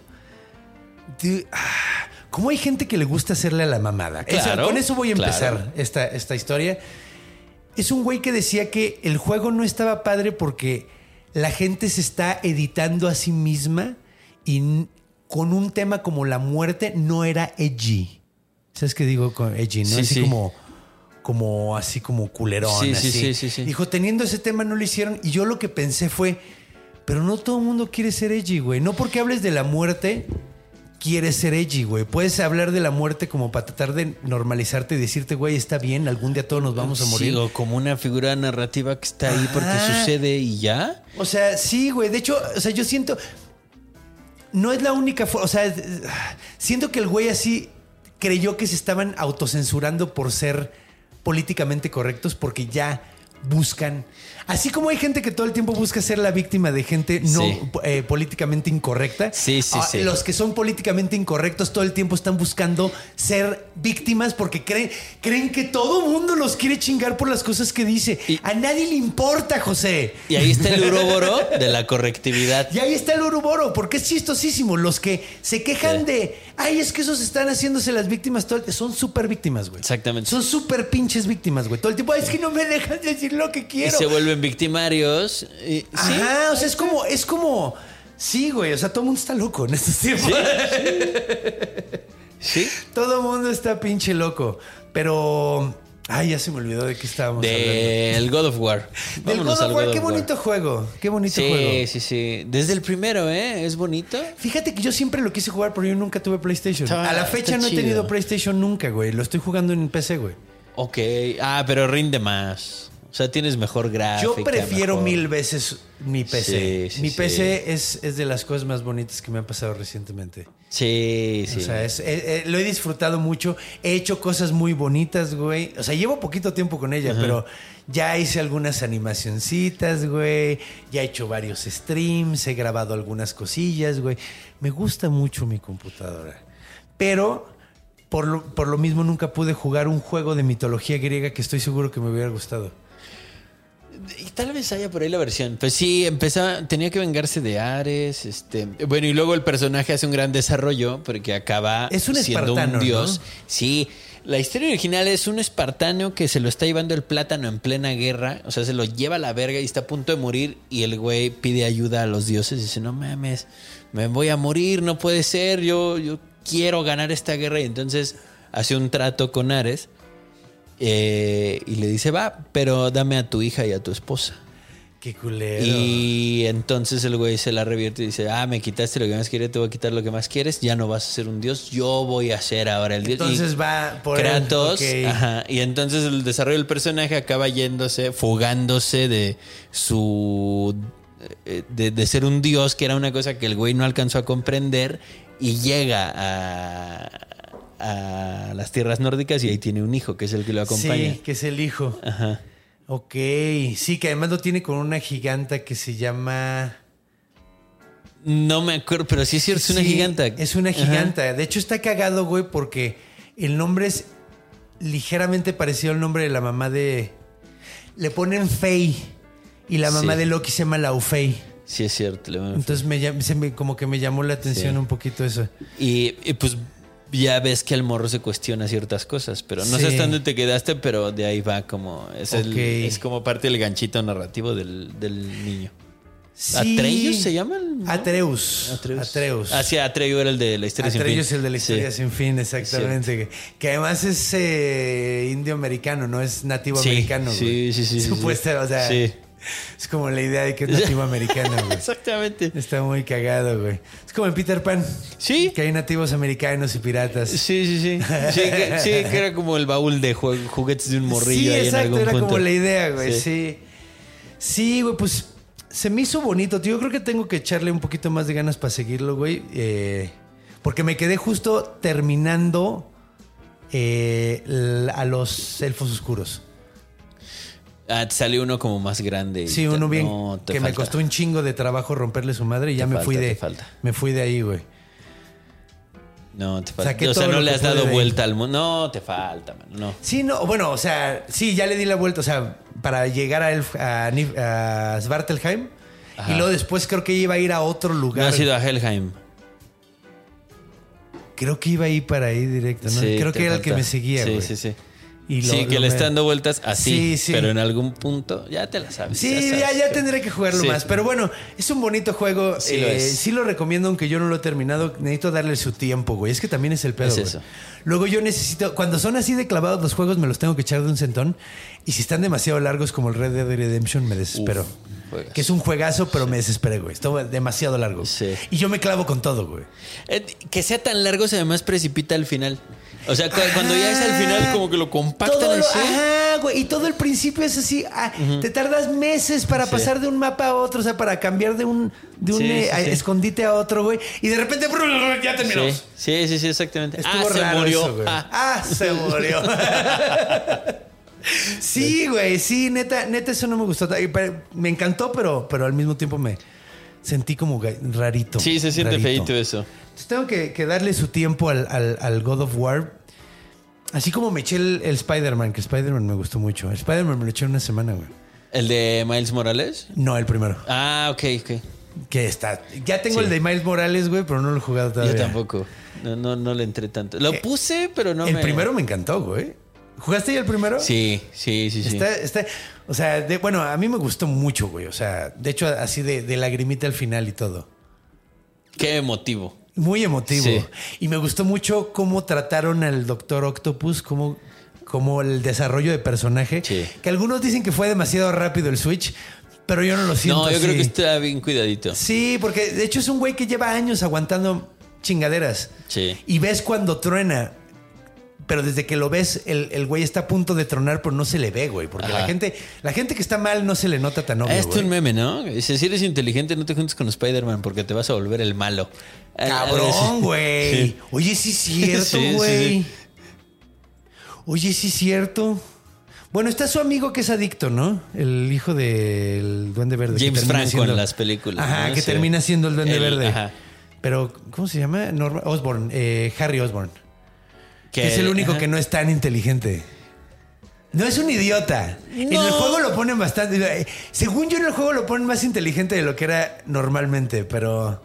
de... ah, ¿cómo hay gente que le gusta hacerle a la mamada? Eso- Claro, con eso voy a empezar claro. esta, esta historia. Es un güey que decía que el juego no estaba padre porque la gente se está editando a sí misma y n- con un tema como la muerte no era edgy. ¿Sabes qué digo con edgy? ¿No? Sí, así sí. como, como así como culerón. Sí, sí, así. sí, sí, sí. Dijo, teniendo ese tema no lo hicieron. Y yo lo que pensé fue, pero no todo el mundo quiere ser edgy, güey. No porque hables de la muerte quieres ser edgy, güey. Puedes hablar de la muerte como para tratar de normalizarte y decirte, güey, está bien, algún día todos nos vamos a morir. Sí, o como una figura narrativa que está ahí porque Ajá. sucede y ya. O sea, sí, güey. De hecho, o sea, yo siento. No es la única forma. O sea, siento que el güey así creyó que se estaban autocensurando por ser políticamente correctos, porque ya buscan. Así como hay gente que todo el tiempo busca ser la víctima de gente no Sí. eh, políticamente incorrecta. Sí, sí, ah, sí. Los que son políticamente incorrectos todo el tiempo están buscando ser víctimas porque creen, creen que todo mundo los quiere chingar por las cosas que dice. Y- A nadie le importa, José. Y ahí está el uróboro de la correctividad. Y ahí está el uruboro, porque es chistosísimo. Los que se quejan Sí. de, ay, es que esos están haciéndose las víctimas todo el son súper víctimas, güey. Exactamente. Son súper pinches víctimas, güey. Todo el tiempo, "Ay, es que no me dejan decir lo que Y quiero. se vuelven victimarios. Y, sí, Ajá, o sea, es como, es como, sí, güey, o sea, todo el mundo está loco en estos tiempos. sí. Todo el mundo está pinche loco. Pero, ay, ya se me olvidó de qué estábamos hablando. Del God of War. Del Vámonos God of al War, God qué of War. bonito juego, qué bonito Sí, juego. sí, sí. Desde el primero, ¿eh? Es bonito. Fíjate que yo siempre lo quise jugar, pero yo nunca tuve PlayStation. Está- A la fecha está no he chido. tenido PlayStation nunca, güey. Lo estoy jugando en P C, güey. Ok. Ah, pero rinde más. O sea, tienes mejor gráfica. Yo prefiero mejor. mil veces mi P C. Sí, sí, mi sí. P C es, es de las cosas más bonitas que me han pasado recientemente. Sí, sí. O sea, es- eh, eh, lo he disfrutado mucho. He hecho cosas muy bonitas, güey. O sea, llevo poquito tiempo con ella, pero ya hice algunas animacioncitas, güey. Ya he hecho varios streams, he grabado algunas cosillas, güey. Me gusta mucho mi computadora. Pero por lo, por lo mismo nunca pude jugar un juego de mitología griega que estoy seguro que me hubiera gustado. Y tal vez haya por ahí la versión. Pues sí, empezaba, tenía que vengarse de Ares. Este, bueno, y luego el personaje hace un gran desarrollo porque acaba Es un siendo espartano, un dios. ¿no? Sí, la historia original es un espartano que se lo está llevando el plátano en plena guerra. O sea, se lo lleva a la verga y está a punto de morir. Y el güey pide ayuda a los dioses y dice: no mames, me voy a morir, no puede ser. Yo, yo quiero ganar esta guerra. Y entonces hace un trato con Ares. Eh, y le dice: va, pero dame a tu hija y a tu esposa. Qué culero. Y entonces el güey se la revierte y dice: ah, me quitaste lo que más quería, te voy a quitar lo que más quieres, ya no vas a ser un dios, yo voy a ser ahora el dios. Entonces Y va por Kratos, él, ok. ajá, y entonces el desarrollo del personaje acaba yéndose, fugándose de su... De, de ser un dios, que era una cosa que el güey no alcanzó a comprender, y llega a, a las tierras nórdicas y ahí tiene un hijo, que es el que lo acompaña. Sí, que es el hijo. Ajá. Ok, sí, que además lo tiene con una giganta que se llama... No me acuerdo, pero sí es cierto, es una Sí, giganta. Es una Ajá. giganta. De hecho, está cagado, güey, porque el nombre es ligeramente parecido al nombre de la mamá de... Le ponen Fey y la mamá Sí. de Loki se llama Laufey. Sí, es cierto. le- Entonces me, llam- se me- como que me llamó la atención Sí. un poquito eso. Y, y pues ya ves que el morro se cuestiona ciertas cosas, pero no Sí. sé hasta dónde te quedaste, pero de ahí va como... Es, el- Ok. es como parte del ganchito narrativo del, del niño. Sí. ¿Atreus se llama? el- ¿no? Atreus. Atreus. Atreus. Ah, sí, Atreus era el de la historia sin fin. Atreus es el de la historia Sí. sin fin, exactamente. Que, que además es eh, indio americano, no es nativo Sí, americano. sí, güey. sí, sí, sí, Supuesta, sí. o sea, Sí. es como la idea de que es nativo americano, güey. Exactamente. Está muy cagado, güey. Es como en Peter Pan. Sí. Que hay nativos americanos y piratas. Sí, sí, sí. Sí que, sí, que era como el baúl de jue- juguetes de un morrillo Sí, ahí en exacto, algún era punto. como la idea, güey. Sí. Sí. Sí, güey, pues se me hizo bonito. Tío, yo creo que tengo que echarle un poquito más de ganas para seguirlo, güey. Eh, porque me quedé justo terminando eh, l- a los elfos oscuros. Ah, te salió uno como más grande. y Sí, te- uno bien no, te que me falta. costó un chingo de trabajo romperle su madre y ya Te me falta, fui te de falta. me fui de ahí, güey. No, te falta. Saqué O sea, todo no lo le que has pude dado de ahí. vuelta al mundo. No, te falta, man. No. Sí, no, bueno, o sea, sí, ya le di la vuelta, o sea, para llegar a, Elf- a, Nif- a Svartalheim. Ajá. Y luego después creo que iba a ir a otro No lugar. has ido a Helheim. Creo que iba a ir para ahí directo, ¿no? Sí, creo te que era el que falta. me seguía, Sí, güey. sí, sí. Y lo- sí, que lo le me- está dando vueltas así. Sí, sí. Pero en algún punto ya te la sabes. Sí, sabes ya, ya que- tendré que jugarlo Sí. más. Pero bueno, es un bonito juego. Sí lo Eh, es. sí lo recomiendo, aunque yo no lo he terminado. Necesito darle su tiempo, güey. Es que también es el pedo, Es güey. eso. Luego yo necesito... Cuando son así de clavados los juegos, me los tengo que echar de un centón. Y si están demasiado largos como el Red Dead Redemption, me desespero. Uf, juegazo. Que es un juegazo, pero me desesperé, güey. Está demasiado largo. Sí. Y yo me clavo con todo, güey. Eh, que sea tan largo, se además precipita al final. O sea, cu- cuando ya es al final, como que lo compactan Todo lo- así. Ajá, güey. Y todo el principio es así. ah, Te tardas meses para Sí. pasar de un mapa a otro, o sea, para cambiar de un, de un Sí, eh, sí, a- sí. escondite a otro, güey. Y de repente, brr, ya terminamos. Sí, sí, sí, sí, exactamente. Estuvo ah, se raro murió. eso, güey. Ah. Ah, se murió. Sí, güey, sí, neta, neta, eso no me gustó. Me encantó, pero, pero al mismo tiempo me sentí como rarito. Sí, se siente rarito. feito eso. Entonces tengo que, que darle su tiempo al, al, al God of War. Así como me eché el, el Spider-Man, que Spider-Man me gustó mucho. El Spider-Man me lo eché en una semana, güey. ¿El de Miles Morales? No, el primero. Ah, ok, ok. Que está. Ya tengo Sí. el de Miles Morales, güey, pero no lo he jugado todavía. Yo tampoco. No, no, no le entré tanto. Lo Eh, puse, pero no el me... primero me encantó, güey. ¿Jugaste ya el primero? Sí, sí, sí, sí. Está, está, o sea, de, bueno, a mí me gustó mucho, güey. O sea, de hecho, así de, de lagrimita al final y todo. Qué emotivo. Muy emotivo. Sí. Y me gustó mucho cómo trataron al Doctor Octopus, cómo, cómo el desarrollo de personaje. Sí. Que algunos dicen que fue demasiado rápido el switch, pero yo no lo siento No, yo así. creo que está bien cuidadito. Sí, porque de hecho es un güey que lleva años aguantando chingaderas. Sí. Y ves cuando truena. Pero desde que lo ves, el, el güey está a punto de tronar, pero no se le ve, güey. Porque Ajá. la gente, la gente que está mal no se le nota tan obvio, Ah, este güey. un meme, ¿no? Dice, si eres inteligente, no te juntes con Spider-Man porque te vas a volver el malo. Cabrón, güey. Sí. Oye, sí es cierto, Sí, sí, güey. sí. Oye, sí es cierto. Bueno, está su amigo que es adicto, ¿no? El hijo del Duende Verde. que James termina Franco siendo- en las películas. Ajá, ¿no? que Sí. termina siendo el Duende El- Verde. Ajá. Pero, ¿cómo se llama? Norma Osborn, eh, Harry Osborn. Que, Que es el único ajá. que no es tan inteligente. No es un idiota. En el juego lo ponen bastante. Según yo, en el juego lo ponen más inteligente de lo que era normalmente, pero.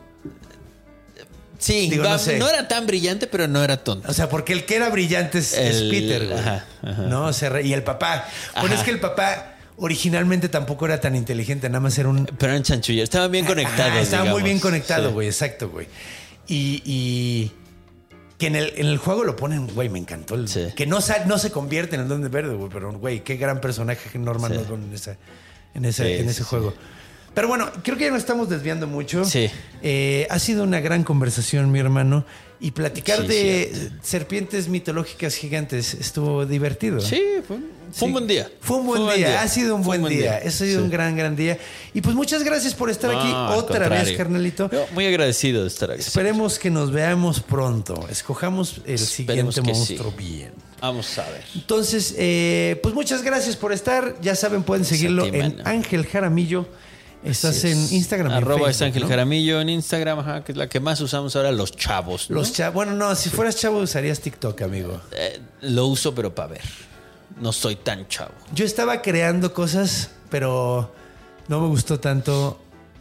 Sí, Digo, va- no no, sé. era tan brillante, pero no era tonto. O sea, porque el que era brillante es, es El- Peter, güey. ajá, ajá. ¿No? O sea, y el papá. Bueno, Ajá. es que el papá originalmente tampoco era tan inteligente, nada más era un. Pero eran chanchullos. Estaban bien conectados. Ajá, estaba muy digamos. bien conectado, Sí. güey. Exacto, güey. Y. y que en el, en el juego lo ponen, güey, me encantó. El, Sí. Que no, sa- no se convierte en el Duende Verde, güey. Pero, güey, qué gran personaje Norman Sí. Osborn en, esa, en, ese, Sí, en ese sí, juego. Pero bueno, creo que ya nos estamos desviando mucho. Sí. Eh, ha sido una gran conversación, mi hermano. Y platicar Sí, de cierto. serpientes mitológicas gigantes estuvo divertido. Sí, fue, fue un buen día. Fue un buen día. Ha sido un Fue buen día. Ha sido Sí. un gran, gran día. Y pues muchas gracias por estar aquí No, al otra vez, contrario. carnalito. Yo muy agradecido de estar aquí. Esperemos que nos veamos pronto. Escojamos el Esperemos siguiente que monstruo sí. bien. Vamos a ver. Entonces, eh, pues muchas gracias por estar. Ya saben, pueden Gracias seguirlo a ti, en mano. Ángel Jaramillo. Estás Así en es. Instagram. y en Arroba es Facebook, Ángel ¿no? Jaramillo en Instagram, ajá, que es la que más usamos ahora los chavos. ¿no? Los chavos. Bueno, no, si fueras chavo usarías TikTok, amigo. Eh, lo uso, pero para ver. No soy tan chavo. Yo estaba creando cosas, pero no me gustó tanto.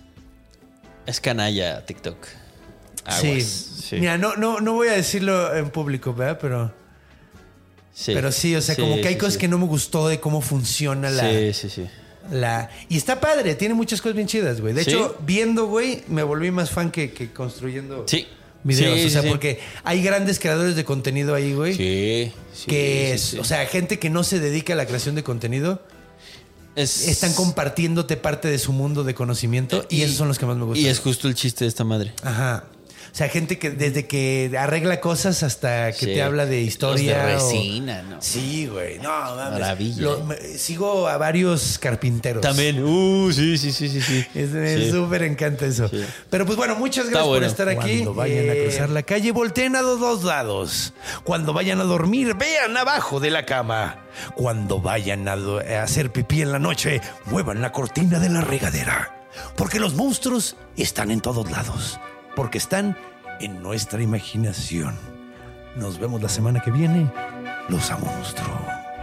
Es canalla TikTok. Aguas. Sí. Sí. Mira, no, no, no voy a decirlo en público, ¿verdad? Pero, Sí. pero sí, o sea, Sí, como que hay sí, cosas sí. que no me gustó de cómo funciona la, Sí, sí, sí. la... Y está padre, tiene muchas cosas bien chidas, güey. De Sí. hecho, viendo, güey, me volví más fan que, que construyendo Sí. videos. Sí, o sea, sí, sí. porque hay grandes creadores de contenido ahí, güey. Sí, sí, que sí, es, sí. o sea, gente que no se dedica a la creación de contenido, Es- están compartiéndote parte de su mundo de conocimiento y, esos son los que más me gustan. Y es justo el chiste de esta madre. Ajá. O sea, gente que desde que arregla cosas hasta que Sí. te habla de historia. Los de o- resina, ¿no? Sí, güey. No, mames. Maravilla. Lo- me- sigo a varios carpinteros. También. Uh, sí, sí, sí, sí, sí. Es, me Sí. súper encanta eso. Sí. Pero pues bueno, muchas Está gracias bueno. por estar aquí. Cuando vayan a Eh, cruzar la calle, volteen a los dos lados. Cuando vayan a dormir, vean abajo de la cama. Cuando vayan a, do- a hacer pipí en la noche, muevan la cortina de la regadera. Porque los monstruos están en todos lados. Porque están en nuestra imaginación. Nos vemos la semana que viene. Los amo, monstruo.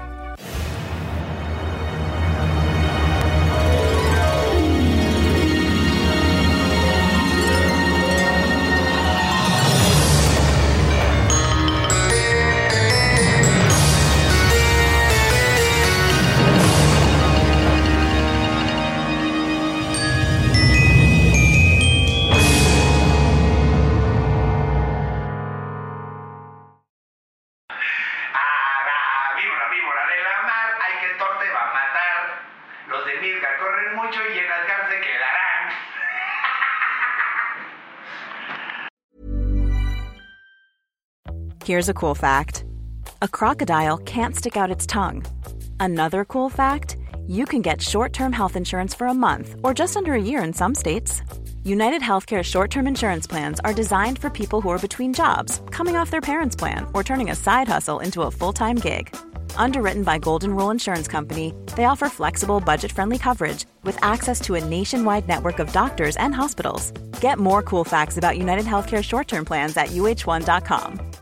A la víbora, víbora de la mar, hay que el Thor te va a matar. Los de Midgard corren mucho y en Asgard se quedarán. Here's a cool fact: a crocodile can't stick out its tongue. Another cool fact: you can get short-term health insurance for a month or just under a year in some states. United Healthcare short-term insurance plans are designed for people who are between jobs, coming off their parents' plan, or turning a side hustle into a full-time gig. Underwritten by Golden Rule Insurance Company, they offer flexible, budget-friendly coverage with access to a nationwide network of doctors and hospitals. Get more cool facts about United Healthcare short-term plans at U H one dot com.